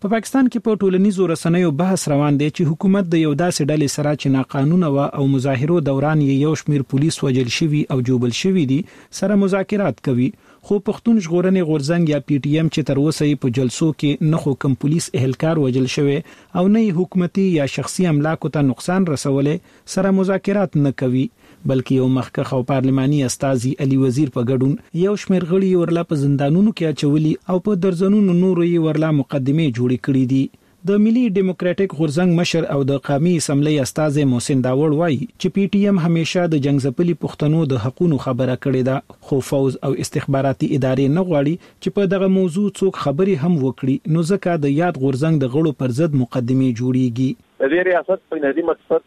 په پاکستان کې په ټولنیزو رسنیو بحث روان دی چې حکومت د یو داسې ډلې سره چې ناقانونه او مظاهرو دوران یو شمیر پولیس وژل شوي او جوبل شوي دي سره مذاکرات کوي، خو پښتون ژغورنې غورځنګ یا پی ټی ایم چې تر اوسه په جلسو کې نه خو کم پولیس اهلکار وژل شوی او نه حکومتي یا شخصي املاکو ته نقصان رسولې سره مذاکرات نه کوي، بلکې یو مخکښ او پارلماني استازي علي وزیر په ګډون یو شمیر غړي ورلا په زندانونو کې اچولي او په درزنونو نورو یې ورلا مقدمه جوړې کړې دي. د ملي ډیموکراټک غورځنګ مشر او د قومي اسمبلی استازي محسن داوړ وایي چې پی ټی ایم همیشه د جنگ ځپلي پښتنو د حقوقو خبره کړې ده، خو فوز او استخباراتي ادارې نه غواړي چې په دغه موضوع څوک خبري هم وکړي، نو ځکه د یاد غورځنګ د غړو پر ضد مقدمه جوړیږي. د دې ریاست په نظر مقصد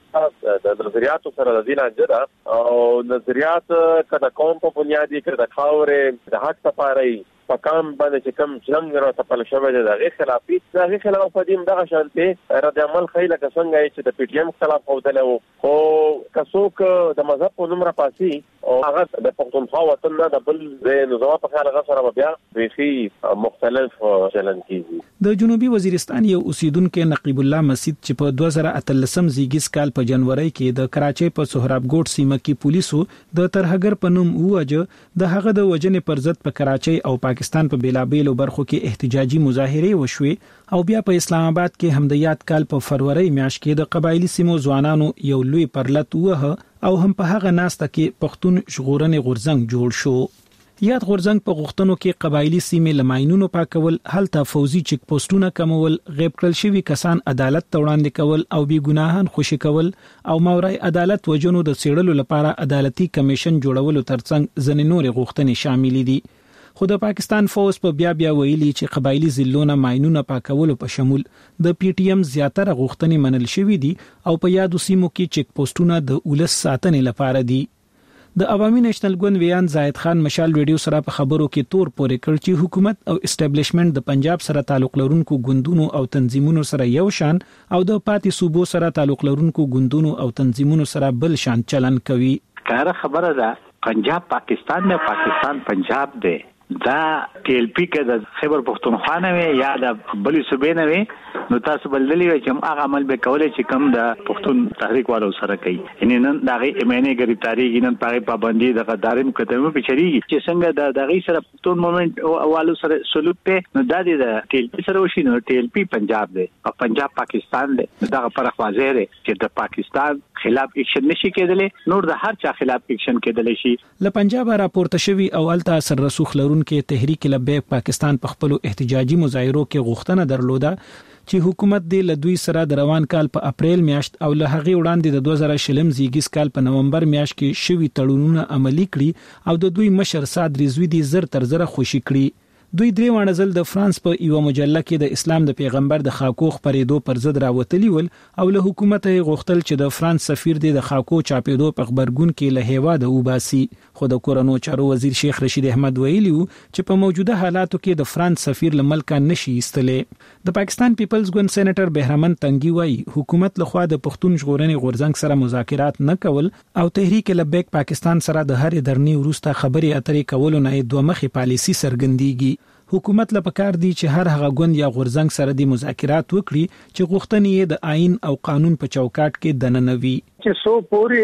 چې د نظریاتو سره د دین اجرا او نظریات کله قوم په بنیادی کړه د خاورې د حق لپاره پکام باندې چې کوم څنګه راته په لښوي د غیر خلافي د خلاف قدیم دغه شانته رد عمل خیله څنګه چې د پی ټی ایم خلاف هودله او کڅوک د مذهب په نوم را پاسي او هغه د پښتونخوا وطن نه د بل د نظام په خیال غا سره بیا ویخي مختلف چلن کیږي. د جنوبي وزیرستان یو اوسیدونکو نقیب الله مسجد چې په 2013 زیږیز کال په جنوري کې د کراچۍ په سهراب ګوټ سیمه کې پولیسو د ترهګر په نوم ووجه د هغه د وجنې پر ضد په کراچۍ او پاکستان په بیلابیلو برخو کې احتجاجي مظاهره وشوي او بیا په اسلام آباد کې هم د یاد کال په فروری میاشت کې د قبایلی سیمو ځوانانو یو لوی پرلط وه او هم په هغه ناسته کې پښتون ژغورنې غورځنګ جوړ شو. یاد غورځنګ په غوښتنو کې قبایلی سیمې لماینونو پاکول، هلته فوزي چک پوسټونه کمول، غیب کړل شوی کسان عدالت ته وړاندې کول او بی ګناهان خوشی کول او ماورای عدالت وجنو د سیړلو لپاره عدالتي کمیشن جوړولو ترڅنګ ځنې نورې غوښتنې شامل دي. خو د پاکستان فوز په بیا ویلي چې قبایلی ضلعونه ماینونه پاکولو په شمول د پی ټی ایم زیاتره غوښتنې منل شوې دي او په یادو سیمو کې چک پوسټونه د ولس ساتنې لپاره دي. د عوامي نېشنل ګوند ویان زاهد خان مشال ریډیو سره په خبرو کې تور پورې کړ چې حکومت او اسټابلیشمنت د پنجاب سره تعلق لرونکو ګوندونو او تنظیمونو سره یو شان او د پاتې صوبو سره تعلق لرونکو ګوندونو او تنظیمونو سره بل شان چلن کوي. کار خبره ده پنجاب پاکستان نه پاکستان پنجاب دی، دا ټی ایل پی کې د خیبر پختونخوا نه وي یا د بلې صوبې نه وي، نو تاسو بلدلی چې هغه عمل به کولای چې کوم د پښتون تحریک والو سره کوي. ان نن دغه ایمنه گرفتاری نن پاره پابندي د غداري مقدمه په چریږي چې څنګه دغه سره پښتون مومنت والو سره سلوک ته نو د ټی ایل پی سره وشي، نو ټی ایل پی پنجاب دی او پنجاب پاکستان دی. دغه فرق واضح دی چې د پاکستان خلاف اکشن نشي کېدلی، نور د هر چا خلاف اکشن کېدلی شي. له پنجاب راپورته شوی او الته اثر رسوخ لرونکو تحریک لبیک پاکستان په خپل احتجاجي مظاهرو کې غوښتنه درلوده چې حکومت د لدوی سره د روان کال په اپریل میاشت او له هغه وړاندې د 2020 زیږیز کال په نومبر میاشت کې شوی تړونونه عملی کړي او د دوی مشر سعد رضوی دي زر تر زر خوشی کړي. دوی درې وانه ځل د فرانس په یو مجله کې د اسلام د پیغمبر د خاکو خبرېدو پر ضد راوتلی ول او له حکومت یې غوښتل چې د فرانس سفیر د خاکو چاپېدو په خبرګون کې له هیوا د وباسي. خو د کورونو چارو وزیر شیخ رشید احمد ویلیو چې په موجوده حالاتو کې د فرانس سفیر له ملک نشي ایستلې. د پاکستان پیپلز ګوند سېنیټر بهرمن تنګي وایي حکومت لخوا د پښتون ژغورنې غورځنګ سره مذاکرات نه کول او تحریک لبیک پاکستان سره د هر درنی وروسته خبري اترې کولو نه دوه مخې پالیسی سرګندېږي. حکومت له پکار دی چې هر هغه ګوند یا غورځنګ سره د مذاکرات وکړي چې غوښتنې یې د آئین او قانون په چوکاټ کې دننوي. چې سو پوری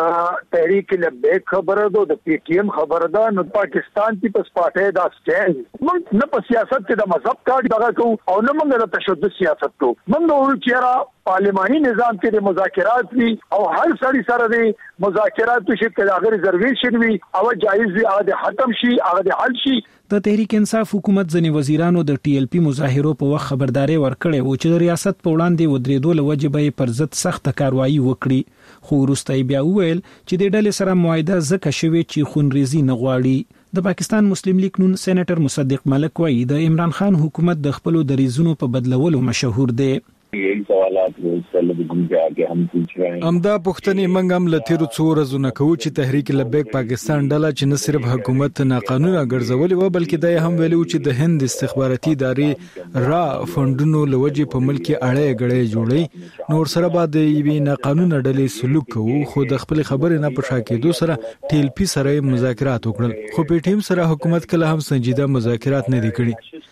د تحریک لبیک خبره ده، د پی ټی ایم خبره ده، نو پاکستان پیپلز پارټي دا سټاند موږ نه په سیاست کې د مذهب کارت دغه کو او نه موږ د تشدد سیاست کو. موږ ورو چیرې پارلماني نظام کې د مذاکرات وی او هر سړي سره د مذاکرات شي کله غیر ضروري وي او جایز وي هغه ختم شي هغه حل شي. د تحریک انصاف حکومت ځنی وزیرانو د ټی ایل پی مظاهرو په وخت خبرداري ورکړې و چې د ریاست په وړاندې ودرېدو لوجبې پر ضد سخت کاروایی وکړي. خو وروسته بیا وویل چې د ډلې سره معاهده ځکه شوی چې خونریزي نه غواړي. د پاکستان مسلم لیگ نون سېنیټر مصدق ملک وایي د عمران خان حکومت د خپل دریزونو په بدلولو مشهور دی. یہی سوالات هم امدا پښتنې منګ هم لتیرو څو ورځې نه کوي چې تحریک لبیک پاکستان ډله چې نه صرف حکومت ناقانونه ګرځولې و بلکې د هم ویلو چې د هند استخباراتي ادارې را فندونو لوجې په ملک اړه غړې جوړې نور سره بعد یې ناقانونه ډلې سلوک کوي. خو د خپل خبرې نه پښا کېدو سره ټی ایل پی سره مذاکرات وکړل، خو پی ټی ایم سره حکومت کله هم سنجیده مذاکرات نه دي کړي.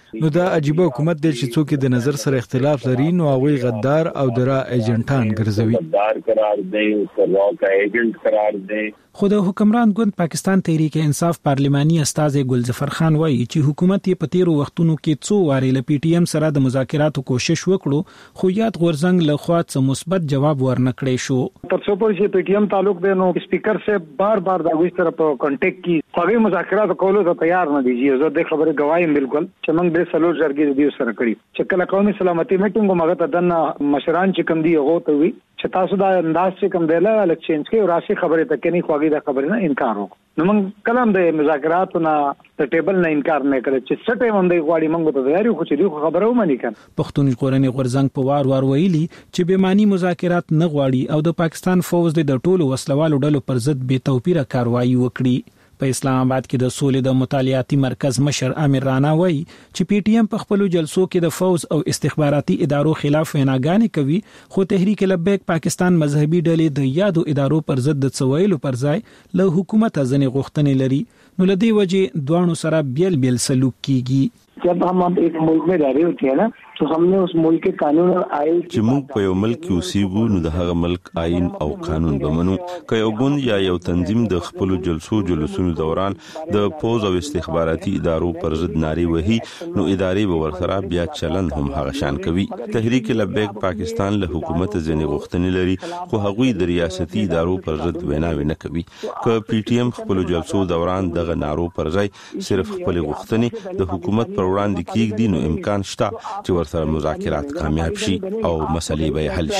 نو دا عجیب حکومت دی چې څوک د نظر سره اختلاف لري نو هغه غدار او درا ایجنټان ګرځوي. غدار قرار دی او را کا ایجنټ قرار دی. خو د حکمران ګوند پاکستان تحریک انصاف پارلماني استاد ګلظفر خان وایي چې حکومت یې په تیرو وختونو کې څو واري ل پی ټی ایم سره د مذاکراتو کوشش وکړو خو یاد غورزنګ له خوا څه مثبت جواب ورنکړی شو. تر څو پورې پی ټی ایم تعلق دی نو سپیکر سے بار د غوښ طرف کانټیکټ کی هغه مذاکرات کولو ته تیار نه دي. زه د خبره گوایم بالکل چې موږ د سلور جرګې د سره کړی چې کله قومي سلامتي میټینګ مغه ته دنه مشران چې کم دی هغه ته وی چې تاسو دا انداز چې کم دی له چینج کې راشي خبره ته کې نه خوږی دا خبره نه انکار وکړو. نو موږ کلام د مذاکراتو نه د ټیبل نه انکار نه کړ چې څه ټیم هم دی غواړي موږ ته تیاری خو چې دی خبره ومني کړ. پښتون ژغورنې غورځنګ په وار ویلي چې بېماني مذاکرات نه غواړي او د پاکستان فوج د ټولو وسلوالو ډلو پر ضد بې توپیره کاروایی وکړي. په اسلام آباد کې د سولې د مطالعاتي مرکز مشر امیر رانا وایي چې پی ټی ایم په خپل جلسو کې د فوج او استخباراتي ادارو خلاف ویناګانې کوي خو تحریک لبیک پاکستان مذهبي ډلې د یادو ادارو پر ضد د څویلو پر ځای له حکومت ځنې غوښتنې لري. نو لدی وجه دوانو سره بیل سلوک کیږي. जब हम एक मुल्क में रह रहे होते हैं ना तो हमने उस मुल्क के कानून और आइन چې موږ په یو ملک کې اوسېږو نو د هغه ملک آئین او قانون به منو. که یو ګوند یا یو تنظیم د خپل جلسونو دوران د فوج او استخباراتي ادارو پر ضد نارې وهي نو ادارې به ورسره بیا چلند هم هغه شان کوي. تحریک لبیک پاکستان له حکومت ځنې غوښتنې لري خو هغوی د ریاستي ادارو پر ضد ویناوې نه کوي. که پی ټی ایم خپل جلسو دوران دغه نارو پر ځای صرف خپل غوښتنې د حکومت پر وړاندې کیږي نو امکان شته چې ورسره مذاکرات کامیاب شي او مسلې به حل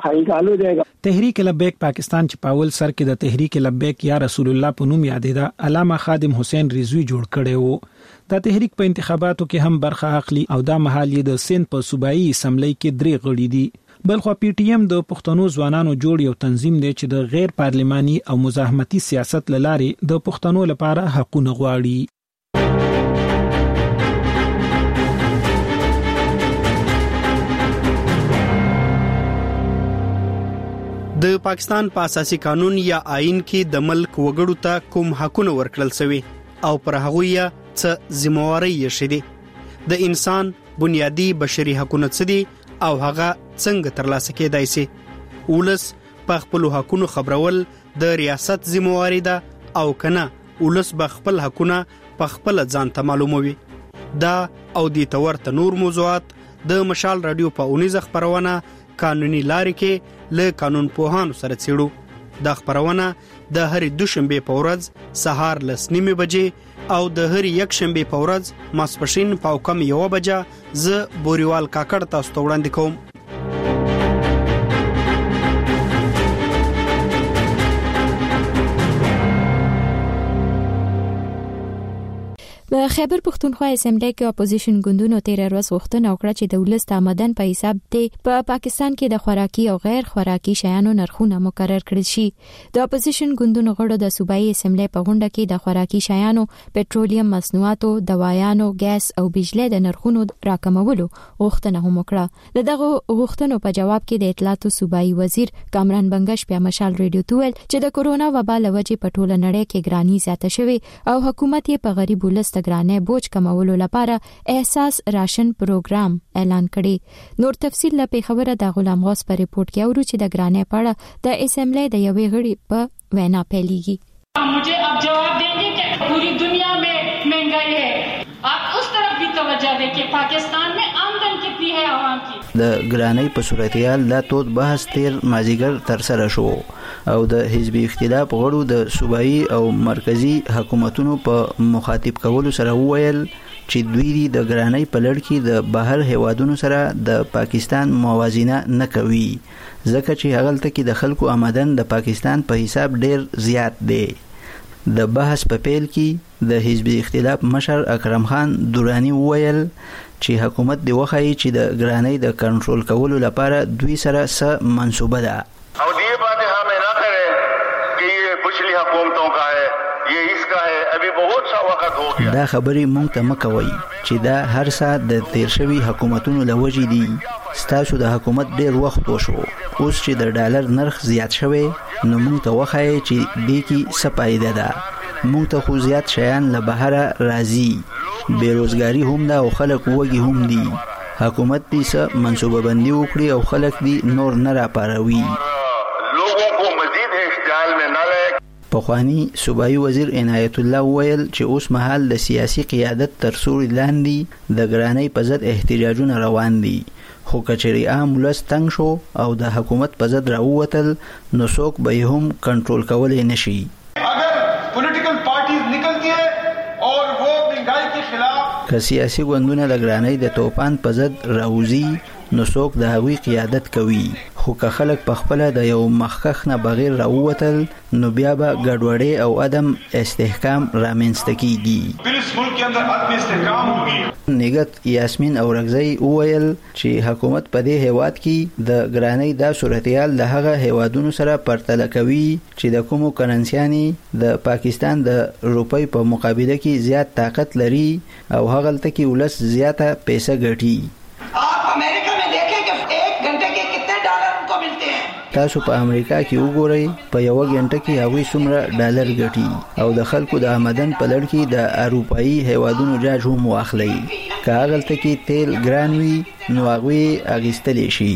شي. تحریک لبیک پاکستان چې پاول سر کې د تحریک لبیک یا رسول الله په نوم یادېده علامه خادم حسین رضوی جوړ کړي وو. دا تحریک په انتخاباتو کې هم برخه اخلي او دا مهال یې د سند په صوبایي اسمبلی کې 3 غړي دي. بلخو پی ټی ایم د پښتنو ځوانانو جوړ یو تنظیم دی چې د غیر پارلماني او مزاحمتي سیاست لارې د پښتنو لپاره حقونه غواړي. د پاکستان په اساسي قانون یا آئین کې د ملک وګړو ته کوم حقونه ورکړل شوی او پر هغه یې څه ذمہواری یې شته. د انسان بنیادی بشري حقونه څه دي او هغه څنګه ترلاسه کېدای شي. ولس په خپل حقونو خبرول د ریاست ذمہواری ده او کنه ولس به خپل حقونه په خپل ځان ته معلوموي. دا او د تورته نور موضوعات د مشال رادیو په اونیزه خبرونه قانوني لارې کې له قانون پوهانو سره څېړو. دا خبرونه د هرې دوشنبه په ورځ سهار 9:30 بجې او د هرې یکشنبه په ورځ ماسپښین په کم 1 بجه ز بوريوال کاکړ تاسو ته وړاندې کوم. په خیبر پښتونخوا اسمبلی کې اپوزیشن ګوندونو تیر ورځ غوښتنه وکړه چې د ولست آمدن په حساب د پاکستان کې د خوراکي او غیر خوراکي شیانو نرخونه مقرر کړي شي. د اپوزیشن ګوندونو غړو د صوبایي اسمبلی په غونډه کې د خوراکي شیانو، پټرولیم مصنوعاتو، دوايانو، ګیس او بجلی د نرخونو راکمولو غوښتنه هم وکړه. دغه غوښتنو په جواب کې د اطلاعاتو صوبایي وزیر کامران بنگش په مشال ریډیو ته ویل چې د کورونا وبا له وجې په ټوله نړۍ کې ګرانی زیاته شوې او حکومت یې په غریب ولست ګرانه بوج کمولو لپاره احساس راشن پروګرام اعلان کړي. نور تفصیل له پیښوره د غلام غوث په ریپورت کې اورو چې د ګرانه پړه د اسمبلی د یوې غړي په وینا پیلېږي. मुझे अब जवाब देंगे कि पूरी दुनिया में महंगाई है. आप उस तरफ भी तवज्जो दें कि पाकिस्तान में आमदन कितनी है आवाम की. د ګرانۍ په صورتحال دا تود بحث تیر مازیګر تر سره شو او د حزبي اختلاف غړو د صوبایي او مرکزی حکومتونو په مخاطب کولو سره وویل چې دوی د ګرانۍ په لړ کې د بهر هیوادونو سره د پاکستان موازنه نه کوي ځکه چې هغلته کې د خلکو آمدن د پاکستان په حساب ډیر زیات دی. د بحث په پیل کې د حزبي اختلاف مشر اکرم خان دورانی وویل چې حکومت دی وخی چې د ګرانۍ د کنټرول کولو لپاره دوی سره څه منصوبه ده. और ये बातें हमें ना करें कि ये पिछली हुकूमतों का है, ये इसका है, अभी बहुत सा वक्त हो गया. دا خبرې مونږ ته مکوئ چې دا هر څه د تیر شوي حکومتونو له وجې دي. ستاسو د حکومت ډیر وخت وشو، اوس چې د ډالر نرخ زیات شوی نو مونږ ته وخایئ چې دې کې څه فایده ده. مونږ ته خو زیات شیان له بهره راځي بیروزګاری هم ده او خلک وږي هم دي. حکومت دې څه منصوبه بندي وکړي او خلک دې نور نه راپاروي. پخوانی صوبایي وزیر عنایت الله ویل چې اوس مهال د سیاسي قیادت تر سوري لاندې د ګرانۍ په ضد احتجاجونه روان دي، خو کچري عام ولس تنګ شو او د حکومت په ضد راووتل نو څوک به یې هم کنټرول کولی نشي. اگر پولیټیکل پارټیز نکلتی ہے اور وہ مهنګای کے خلاف که سیاسي ګوندونه د ګرانۍ د توپان په ضد راوځي نو څوک د هغوی قیادت کوي، خو که خلک په خپله د یو مخکخ نه بغیر راووتل نو بیا به ګډوډۍ او عدم استحکام رامنځته کیږي. پولیس ملک کې اندر عدم استحکام ہوگی. نګت یاسمین اورغزی وویل چې حکومت په دې هیواد کې د ګرانۍ دا صورتحال د هغه هیوادونو سره پرتله کوي چې د کومو کرنسیانې د پاکستان د روپۍ په مقابله کې زیات طاقت لري او هغلته کې ولس زیاته پیسې ګټي. تاسو په امریکا کې وګورئ په یو غنټه کې هغوی څومره ډالر ګټي او د خلکو د آمدن په لړ کې د اروپایي هیوادونو جاج هم واخلئ. که هغلته کې تیل ګران وي نو هغوی اخیستلی شي.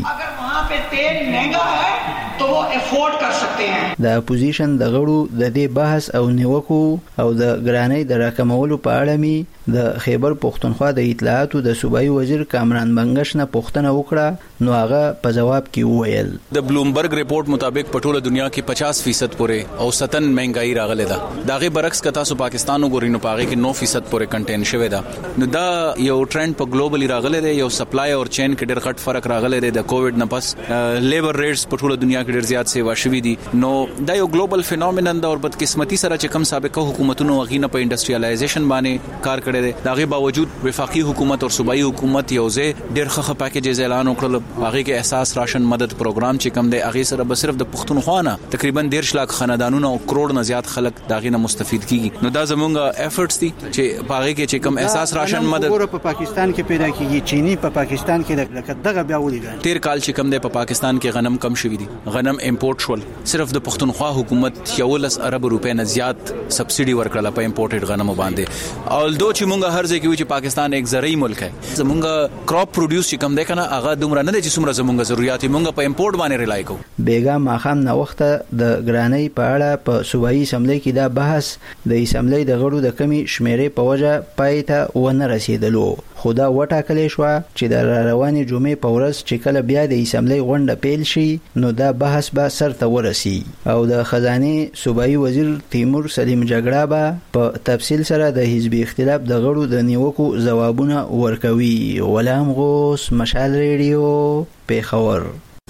د اپوزیشن د غړو د دې بحث او نیوکو او د ګرانۍ د راکمولو په اړه می د خیبر پښتونخوا د اطلاعاتو د صوبایي وزیر کامران بنگش نه پوښتنه وکړه نو هغه په جواب کې وویل د بلومبرګ ریپورت مطابق په ټوله دنیا کې 50% پورې او ستن مهنګای راغله ده. داغه برعکس کتا سو پاکستان وګورئ نو پاغه کې 9% پورې کنټین شوی ده. نو دا یو ټرند په ګلوبلی راغله ده، یو سپلای او چین کې ډېر غټ فرق راغله ده. د کووډ نه پس لیبر ریټس په ټوله دنیا کې ډېر زیات سیوا شوی دي. نو دا یو ګلوبل فینومینن ده او بدقسمتي سره چې کم سابقه حکومتونو غینه په انډستریالایزیشن باندې کار کړی دی. داغه باوجود وفاقي حکومت او صوبایي حکومت یو ځای ډېر ښه پیکیجز اعلان وکړل. هغه کې احساس راشن مدد پروګرام چې کم دی هغه سره به صرف د پښتونخوا نه تقریبا 1.5 لک خاندانونو او کروڑ نه زیات خلک داغه نه مستفید کیږي. نو دا زمونږ افورټس دي چې هغه کې چې کم احساس راشن مدد په پاکستان کې پیدا کیږي. چینی په پاکستان کې دغه بیا ولیدل. تیر کال چې کم دی په پاکستان کې غنم کم شوی دي، غنم امپورټ شول. صرف د پښتونخوا حکومت 11 ارب روپے نه زیات سبسيډي ورکړه په امپورټډ غنمو باندې. اولدو چې مونږ هر ځای کې چې پاکستان یک زرعي ملک ہے، زمونږ کراپ پروډوس چې کم دی کنه هغه دومره نه دي چې څومره زمونږ ضرورت مونږ په امپورټ باندې ریلای کوو. بیګا ماخام نو وخت د ګرانۍ په اړه په صوبایي اسمبلی کې دا بحث د اسمبلی د غړو د کمی شمیرې په وجه پای ته ونه رسیدلو. خدا وټاکلې شو چې د رواني جمعې په ورځ چې کله بیا د اسمبلی غونډه پیل شي نو دا بحث به سر ته ورسي او د خزانه صوبایي وزیر تیمور سلیم جګړه به په تفصیل سره د حزبي اختلاف د غړو د نیوکو ځوابونه ورکوي. غلام غوث، مشال ریډیو، پیښور.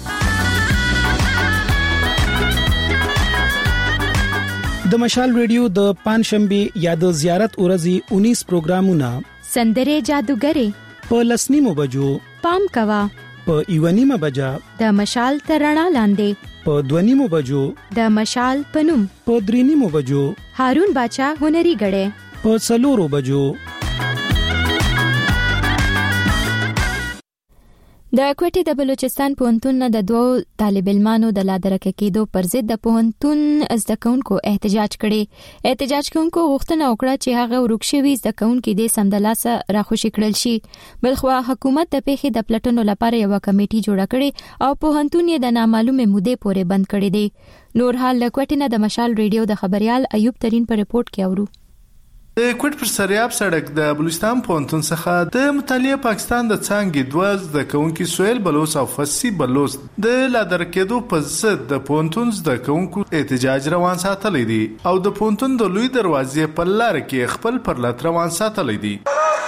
د مشال ریډیو د پنځشنبه یا د زیارت ورځې 19 پروګرامونه سندره جادوګری په لسنیمو بجو پام کوا په ایونیمه بجا د مشال ترڼا لاندې په دونیمو بجو د مشال پنوم په درینیمو بجو هارون باچا هنري غړې په څلورو بجو. د کوټې د بلوچستان پوهنتون نه د دوو طالب علمانو د لادرکه کېدو پر ضد د پوهنتون زده کوونکو احتجاج کړي. احتجاج کوونکو غوښتنه وکړه چې هغه ورکشوي زده کوونکي د سمدلاسه راخوشي کړل شي. بلخوا حکومت د پیښې د پلټنو لپاره یو کمیټي جوړه کړي او پوهنتون یې د نامعلومه مودې پورې بند کړی دی. نور حال له کوټې نه د مشال ریډیو د خبريال ایوب ترين په ریپورت کې اورو. د کوټ پر سریاب سړک د بلوچستان پوهنتون څخه د مطالعه پاکستان د څانګې دوه زده کوونکي سویل بلوچ او فصی بلوچ د لادر کېدو په ضد د پوهنتون زده کوونکو احتجاج روان ساتلی دي او د پوهنتون د لوی دروازې په لار کې خپل پرلط روان ساتلی دي.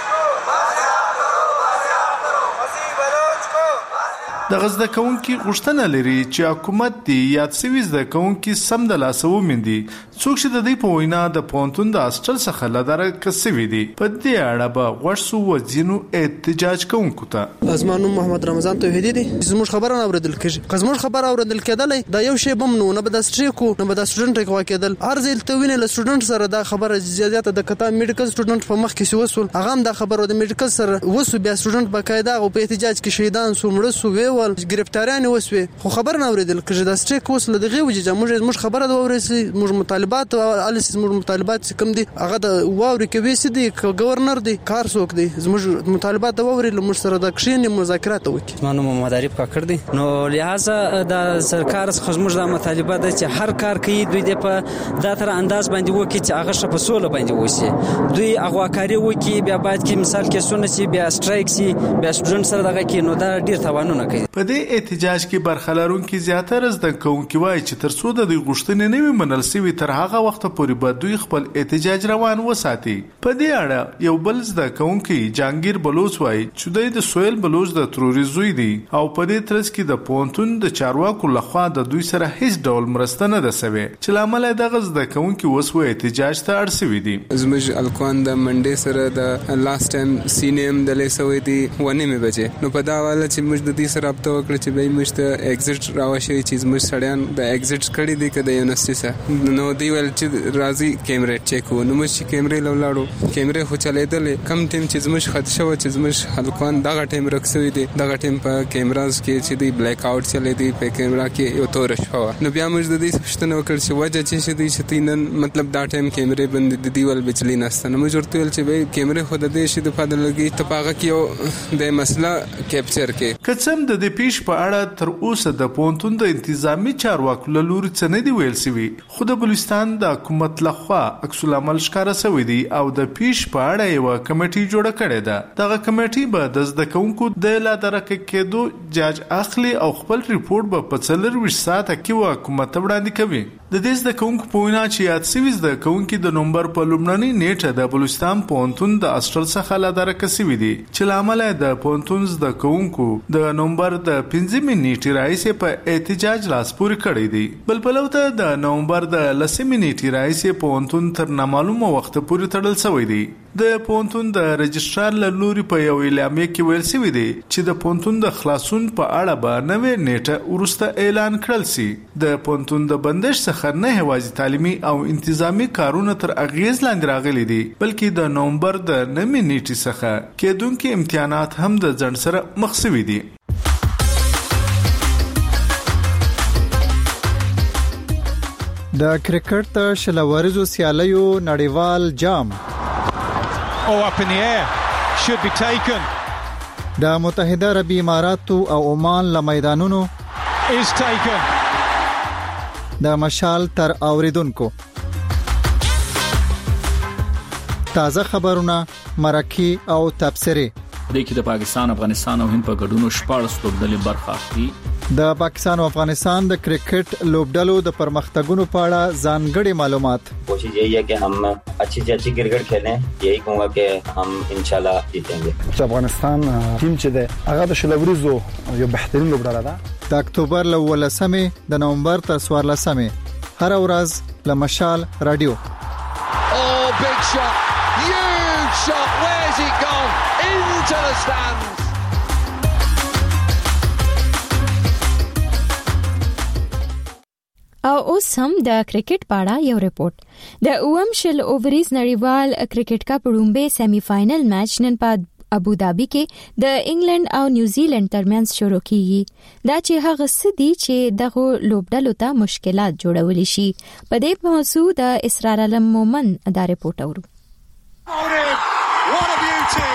د غزده کوونکي غوښتنه لري چې حکومت دی یاد سوي زده کوونکي سم د لاسو ومندي څوک چې د دې په وینا د پونتون د هاسټل څخه لداره کسوي دي. په دې اړه به غوښسو وځینو احتجاج کوونکو ته ازمانو محمد رمضان توحیدی دي زموږ خبره اوریدل کیږي قزموږ خبره اوریدل کېدلې دا یو شی بم نه بد استریکو نه بد سټوډنټ کې کېدل ارزل توینه له سټوډنټ سره دا خبره زیاته د کتا میډیکل سټوډنټ په مخ کې وسول هغه هم دا خبره د میډیکل سره وسو بیا سټوډنټ بقاعده او په احتجاج کې شهیدان سو مړ سو ول گرفتاریان وسوي خو خبر نه اوریدل کله دا سټریک اوس له دغه وجه موږ خبره دا اورسي موږ مطالبات اليس موږ مطالبات کوم دي هغه د واوري کوي سدي گورنر دي کار څوک دي موږ مطالبات دا اوري له موږ سره د کښین مذاکرات وکړي مانو مدارب کړ دي نو لہذا د سرکار څخه موږ د مطالبات چې هر کار کوي دوی د په دا تر انداز باندې وکړي چې هغه شپه سول باندې وسی دوی اغواکاری وکړي بیا باید کې مثال کې سونه سي بیا سټرایک سي بیا سټوډنټ سره دغه کې نو دا ډیر توانونه کوي په دې احتجاج کې برخلارونکو زیاتره زده کوونکي وایي چې تر څو د غوښتنې نه وي منل سوي تر هغه وخت پورې به دوی خپل احتجاج روان وساتي. په دې اړه یو بل زده کوونکی جانگیر بلوچ وایي چې د سویل بلوچ د تروري زوی دی او په دې ترڅ کې د پونتون د چارواکو لخوا د دوی سره هیڅ ډول مرسته نه ده سوي چې لامل دغه زده کوونکی وسو احتجاج ته اړ سوي دي. زموږ الکوان د منډې سره د لاست ټایم سینیم د لیسوي دي ونه مې بچي نو په دا والا چې موږ د دې سره رابطه وکړه چې به موږ ته ایگزیټ راوشي چې موږ سړیان د ایگزیټ کړي دي کده یونیورسيټي سره نو دی ول چې راځي کیمرې چیک و نو موږ کیمرې لولاړو کیمرې خو چلیدلې کم ټیم چې موږ خد شو چې موږ هلکوان دغه ټیم رکسوي دي دغه ټیم په کیمراز کې چې دی بلیک اوټ چلی دی په کیمرا کې یو تور شو نو بیا موږ د دې پښتنه وکړ چې وجه چې دی چې تینن مطلب دا ټیم کیمرې بند د دیوال بچلی نهسته نو موږ ورته ول چې به کیمرې خو د دې شي د فاده لګي ته پاغه کې د مسله کیپچر کې کڅم د دې پیش په اړه تر اوسه د پونتون د انتظامی چارواکو له لوري څه نه دی ویل سوي خو د بلوچستان د حکومت لخوا عکس العمل ښکاره سوی دی او د پیش په اړه یو کمیټي جوړه کړې ده دغه کمیټي به د زده کوونکو د لا درکه کېدو جاج اخلي او خپل ریپورت به په 24 ساعته کې حکومت وړاندې کوي. د دې زده کوونکو په وینا چې یاد سوي زده کوونکو د نومبر په لومړنۍ نیټه د بلوچستان پونتون د اسټل څخه لا درکه سوي دي چې لامل د پونتون زده کوونکو د نومبر د 15 نیټې راځي په احتجاج لاس پورې کړی دی. بل پلوته د نومبر د 10 نیټې راځي پونتون تر نامعلومه وخت پورې تړل شوی دی. د پونتون د رجسترار له لوري په یو اعلامیه کې ویل شوی دی چې د پونتون د خلاصون په اړه به نوې نیټه ورسته اعلان کړل شي. د پونتون د بندش څخه نه هوازي تعلیمي او انتظامی کارونه تر اغیز لاندې راغلي دي بلکې د نومبر د 9 نیټې څخه کېدونکو امتحانات هم د ځنډ سره مخ شوي دي. د کرکټ د شلوارزو سیالیو نړیوال جام up in the air should be taken د متحده عربی اماراتو او عمان له میدانونو is taken د مشال تر اوریدونکو تازه خبرونه مرکه او تبصره د کې د پاکستان افغانستان او هند په ګډونو 14 لوبډلې برخه اخلي. د پاکستان او افغانستان د کرکټ لوبډلو د پرمختګونو په اړه ځانګړي معلومات. کوشش یہی ہے کہ ہم اچھی سے اچھی کرکٹ کھیلیں یہی کہوں گا کہ ہم انشاءاللہ جیتیں گے. افغانستان ټیم چې ده هغه د شلوریزو یو بهترین لوبډله ده. د اکتوبر ل 18 د نومبر تر 14 هر ورځ له مشال رادیو. Oh big shot huge shot where's it gone into the stands. او اوس هم د کرکټ په اړه یو ریپورت. د اوم شل اووریز نړیوال کرکټ کپ لومړی سیمی فائنل میچ نن په ابوظبي کې د انګلند او نیوزیلند ترمنځ شروع کیږي. دا چې هغه سدي چې دغه لوبډلو ته مشکلات جوړول شي. په دې موضوع د اسرار علم مومن دا ریپورت اورو. What a beauty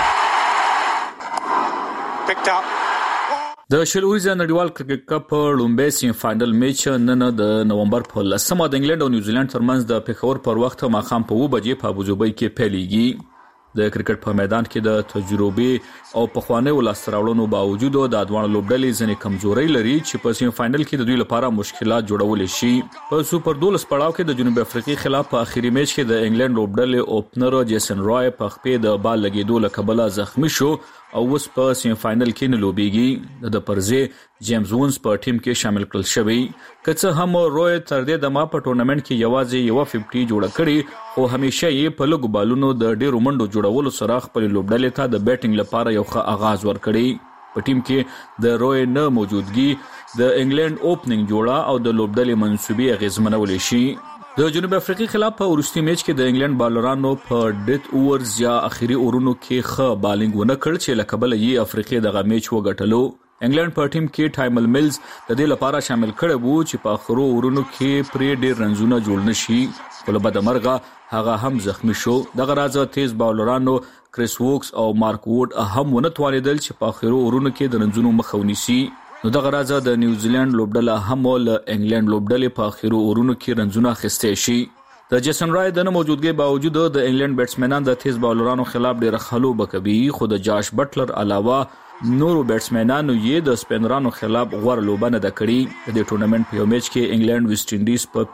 picked up د شلوریز نړیوال کرکټ کپ لومړی سیمی فائنل میچ نن د نومبر په 10 د انګلند او نیوزیلند ترمنځ د پیښور پر وخت ماښام په 2 بجې په ابوظبي کې پیلېږي. د کرکټ په میدان کې د تجربه او پخواني ولستراولونو باوجود د ادوان لوبډلې ځنې کمزوري لري چې په سیمی فائنل کې د دوی لپاره مشکلات جوړول شي. په سوپر 12 پړاو کې د جنوب افریقا خلاف په اخیری میچ کې د انګلند لوبډلې اوپنر جیسن رای په خپې د بال لګیدو لکبله زخمی شو او اوس په سیمی فائنل کې نه لوبيږي. د پرځې جیمز وونز په ټیم کې شامل کړل شوی. که څه هم روی تر دې د ما په ټورنمنت کې یوازې یو 50 جوړه کړي خو همیشه یې په لګو بالونو د ډیرو منډو جوړولو سره خپل لوبډلې ته د بیټینګ لپاره یو ښه آغاز ورکړي. په ټیم کې د روی نه موجودګي د انګلند اوپننګ جوړه او د لوبډلې منسوبي اغیزمنول شي. د جنوب افریقا خلاف په وروستي میچ کې د انګلند بالرانو په ډیت اوورز یا اخیری اورونو کې ښه بالینګ ونه کړ چې لکبل یې افریقا دغه میچ وګټلو. انګلند په ټیم کې ټایمل ملز د دې لپاره شامل کړي وو چې په اخرو اورونو کې پرې ډېر رنزونه جوړ نشي، خو له بده مرغه هغه هم زخمی شو. دغه راز تیز باولرانو کریس ووکس او مارک ووډ هم ونه توانیدل چې په اخرو اورونو کې د رنزونو مخه ونیسي. نو دغه راز د نیوزیلند لوبډله هم له انګلند لوبډلې په اخرو اورونو کې رنزونه اخیستي شي. د جیسن رای د موجودګۍ باوجود د انګلند بیټسمنان د تیز باولرانو خلاف ډېر خلوبه کوي، خو د جاش بټلر علاوه نورو بیټسمنانو یې د سپینرانو خلاف غوړه لوبه نه ده کړې. د دې ټورنمنت په یو میچ کې انګلند ویسټ انډیز په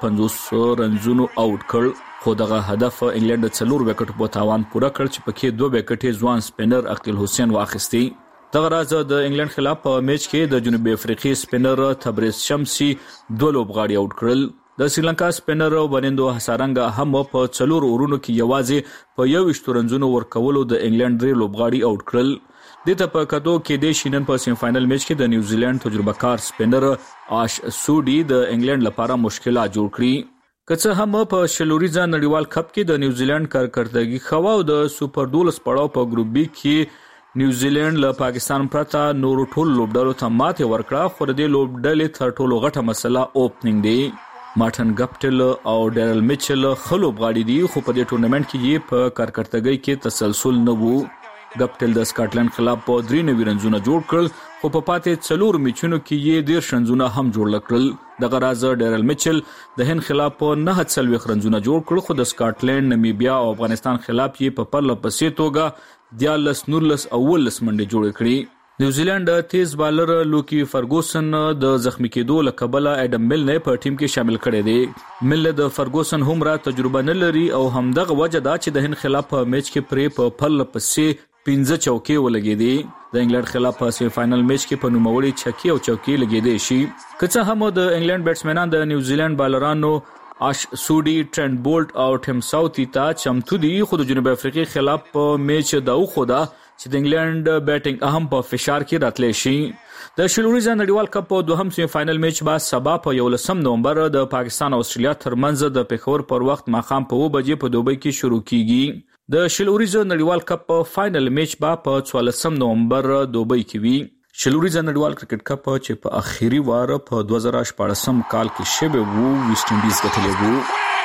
55 رنزونو آوټ کړ، خو دغه هدف انګلند 4 وکټ په تاوان پوره کړ چې پکې 2 وکټ ځوان سپینر عقیل حسین واخیستي. دغه راز د انګلند خلاف په میچ کې د جنوبي افریقي سپینر تبریز شمسي 2 لوبغاړي آوټ کړل. د سریلانکا سپینر بنیندو هسارنګ هم په 4 اورونو کې یوازې په 21 رنزونو ورکولو د انګلند 3 لوبغاړي آوټ کړل. د ته په کتو کې د شینن په سیم فائنل میچ کې د نیوزیلند تجربه کار سپینر آش سودی د انګلند لپاره مشکلات جوړ کړي. که هم په شلوریزه نړیوال کپ کې د نیوزیلند کارکړتګي خوا او د سوپر 12 پړاو په ګروپ بی کې نیوزیلند له پاکستان پرته نور ټول لوبډلو ته ماته ورکړه، خو د لوبډلې تر ټولو غټه مسله اوپننګ دی. مارټن ګپټل او ډیرل میچل خلوب غاړي دي، خو په دې ټورنمنت کې یې په کارکړتګۍ کې تسلسل نه وو. ګپټل د سکاټلند خلاف په 93 رنزونه جوړ کړل، خو په پاتې 4 میچونو کې یې 10 رنزونه هم جوړ کړل. دغه راز ډیرل میچل د هند خلاف په 49 رنزونه جوړ کړل، خو د سکاټلند، نمیبیا او افغانستان خلاف یې په پرله پسې توګه 14 19 او 19 منډې جوړ کړې. نیوزیلند تیز بالر لوکی فرګوسن د زخمی کېدو له کبله اډم مل نه په ټیم کې شامل کړي دي. مل د فرګوسن هم را تجربه نه لري او همدغه وجه دا چې د هند خلاف په میچ کې پرې په پرله پسې 15 چوکۍ ولګېدي. د انګلند خلاف په سیم فائنل میچ کې په نوموړي چکی او چوکۍ لګېدي شي. که هم د انګلند بیټسمنان د نیوزیلند بالرانو آش سودی، ټرنټ بولټ او ټیم ساوثي ته چمتو دي، خو د جنوب افریقا خلاف په میچ دا خوده چې د انګلند بیټینګ اهم په فشار کې راتلی شي. د شلوریزه نړیوال کپ په دوهم سیمی فائنل میچ به سبا په 11 نومبر د پاکستان او استرالیا ترمنځ د پېښور پر وخت ماښام په 2 بجې په دوبۍ کې شروع کیږي. د شلوریزه نړیوال کپ فائنل میچ به په 14 نومبر دوبۍ کې وي. شلوریزه نړیوال کرکټ کپ چې په اخیری وار په 2014 کال کې شوه وو ویسټ انډیز ګټلی وو.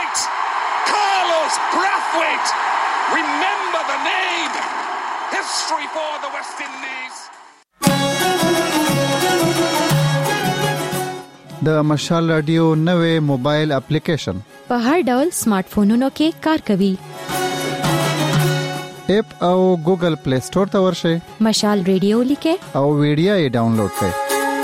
د مشال رادیو نوې موبایل اپلیکیشن په هر ډول سمارټ فونونو کې کار کوي. اپ او ګوګل پلی سٹور ته ورشئ، مشال رادیو لیکه او ویډیو یې ډاونلوډ کړئ.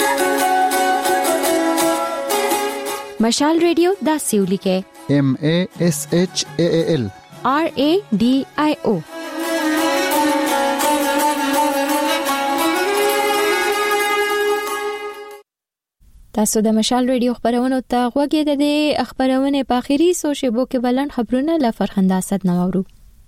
مشال رادیو داسې ولیکه MASHAAL RADIO. تاسو د مشال رادیو خبرونو ته غوږی د خبرونه په اخیری سو شیبو کې بلند خبرونه له فرخنده اسد نوورو.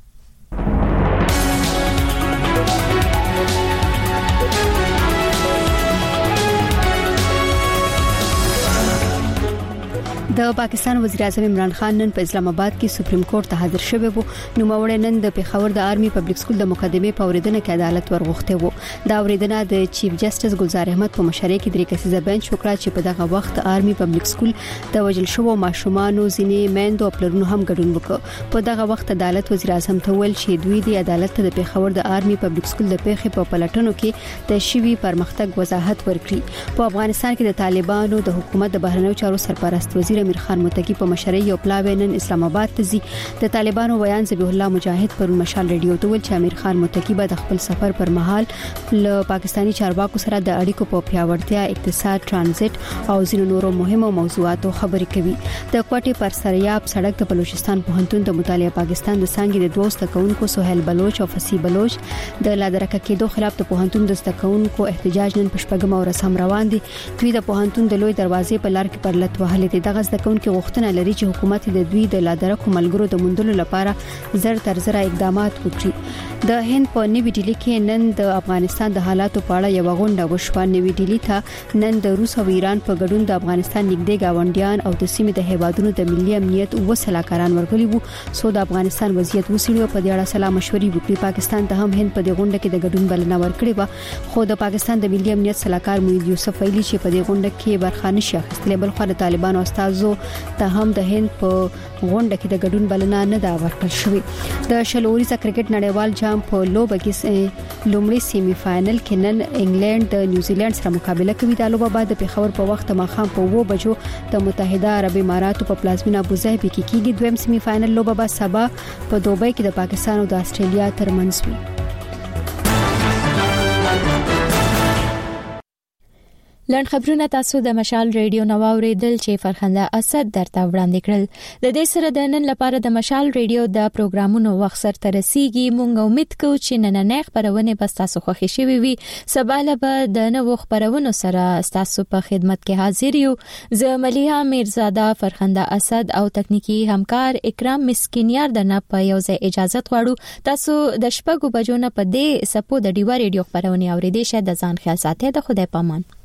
د پاکستان وزیر اعظم عمران خان نن په اسلام آباد کې سپریم کورټ ته حاضر شوی وو. نو مورې نن د پیښور د آرمي پبلک سکول د مقدمه په اوریدنه کې عدالت ورغوښته وو. دا اوریدنه د چیف جسټس ګلزار احمد په مشرۍ کې درې کسیزه بنچ وکړه چې په دغه وخت آرمي پبلک سکول د وجل شوو ماشومان او ځینې میندو خپلونو هم ګډون وکړ. په دغه وخت عدالت وزیر اعظم ته ویل چې دوی د عدالت ته د پیښور د آرمي پبلک سکول د پیښې په پلټنو کې د شوی پرمختګ وضاحت ورکړي. په افغانستان کې د طالبانو د حکومت د بهرنیو چارو سرپرست وزیر امیر خان متقی په مشرۍ یو پلاوی نن اسلام آباد ته ځي. د طالبانو بیان ذبیح الله مجاهد پر مشال رادیو ته ویل چې امیر خان متقی به د خپل سفر پر مهال له پاکستانی چارواکو سره د اړیکو په پیاوړتیا، اقتصاد، ترانزیت او ځینو نورو مهمو موضوعاتو خبرې کوي. د کوټې پر سریاب سړک د بلوچستان پوهنتون د مطالعه پاکستان د څنګه د دوه استکونکو سہیل بلوچ او فصیح بلوچ د لادرکه کېدو خلاف د پوهنتون د استکونکو احتجاج نن په شپږم ورځ هم روان دي. دوی د پوهنتون د لوی دروازې په لار کې پر لټ وهلې دي. دغه مرسته کوونکي غوښتنه لري چې حکومت د دوی د لادرکو ملګرو د موندلو لپاره زر تر زر اقدامات وکړي. د هند په نیوی ډیلی کې نن د افغانستان د حالاتو په اړه یو غونډه وشوه. نیوی ډیلی ته نن د روس او ایران په ګډون د افغانستان نږدې گاونډیان او د سیمې د هیوادونو د ملي امنیت او سلاکاران ورغلي وو. سو د افغانستان وضعیت وسیړو په دې اړه سلا مشورې وکړي. پاکستان ته هم هند په دې غونډه کې د ګډون بلنه ورکړې و، خو د پاکستان د ملي امنیت سلاکار موحد یوسف ویلي چې په دې غونډه کې برخه نشي اخیستلې. بل خو د طالبانو استازو ته هم د هند په غونډه کې د ګډون بلنه نه دا ورکړل شوې. د شلوريزه کرکټ نړیوال جام په لوبه کې لومړی سیمی فائنل کې نن انګلند د نیوزیلند سره مقابله کوي. د لوبه بعد د پیښور په وخت ماښام په 2 بجو د متحده عرب اماراتو په پلازمینه ابوظبي کې کیږي. دویم سیمی فائنل لوبه به سبا په دوبۍ کې د پاکستان او د استرالیا ترمنځ وي. لړ خبرونه تاسو د مشال ریډیو نواوري دل چې فرخنده اسد درته وړاندې کړل. د دې سره د نن لپاره د مشال ریډیو د پروګرامونو وخت سره ترسيږي. مونږ امید کوو چې نن خبرونه به تاسو خوښ شي وي. سبا به د نوو خبرونو سره تاسو په خدمت کې حاضر یو. زه ملیحه میرزاده، فرخنده اسد او تکنیکی همکار اکرام مسکینیار دنه په یو ځای اجازه غواړو. تاسو د شپږو بجو نه په دې سپو د ډیوا ریډیو خبرونه اوریدئ. شه د ځان خیال ساتئ. د خدای پامان.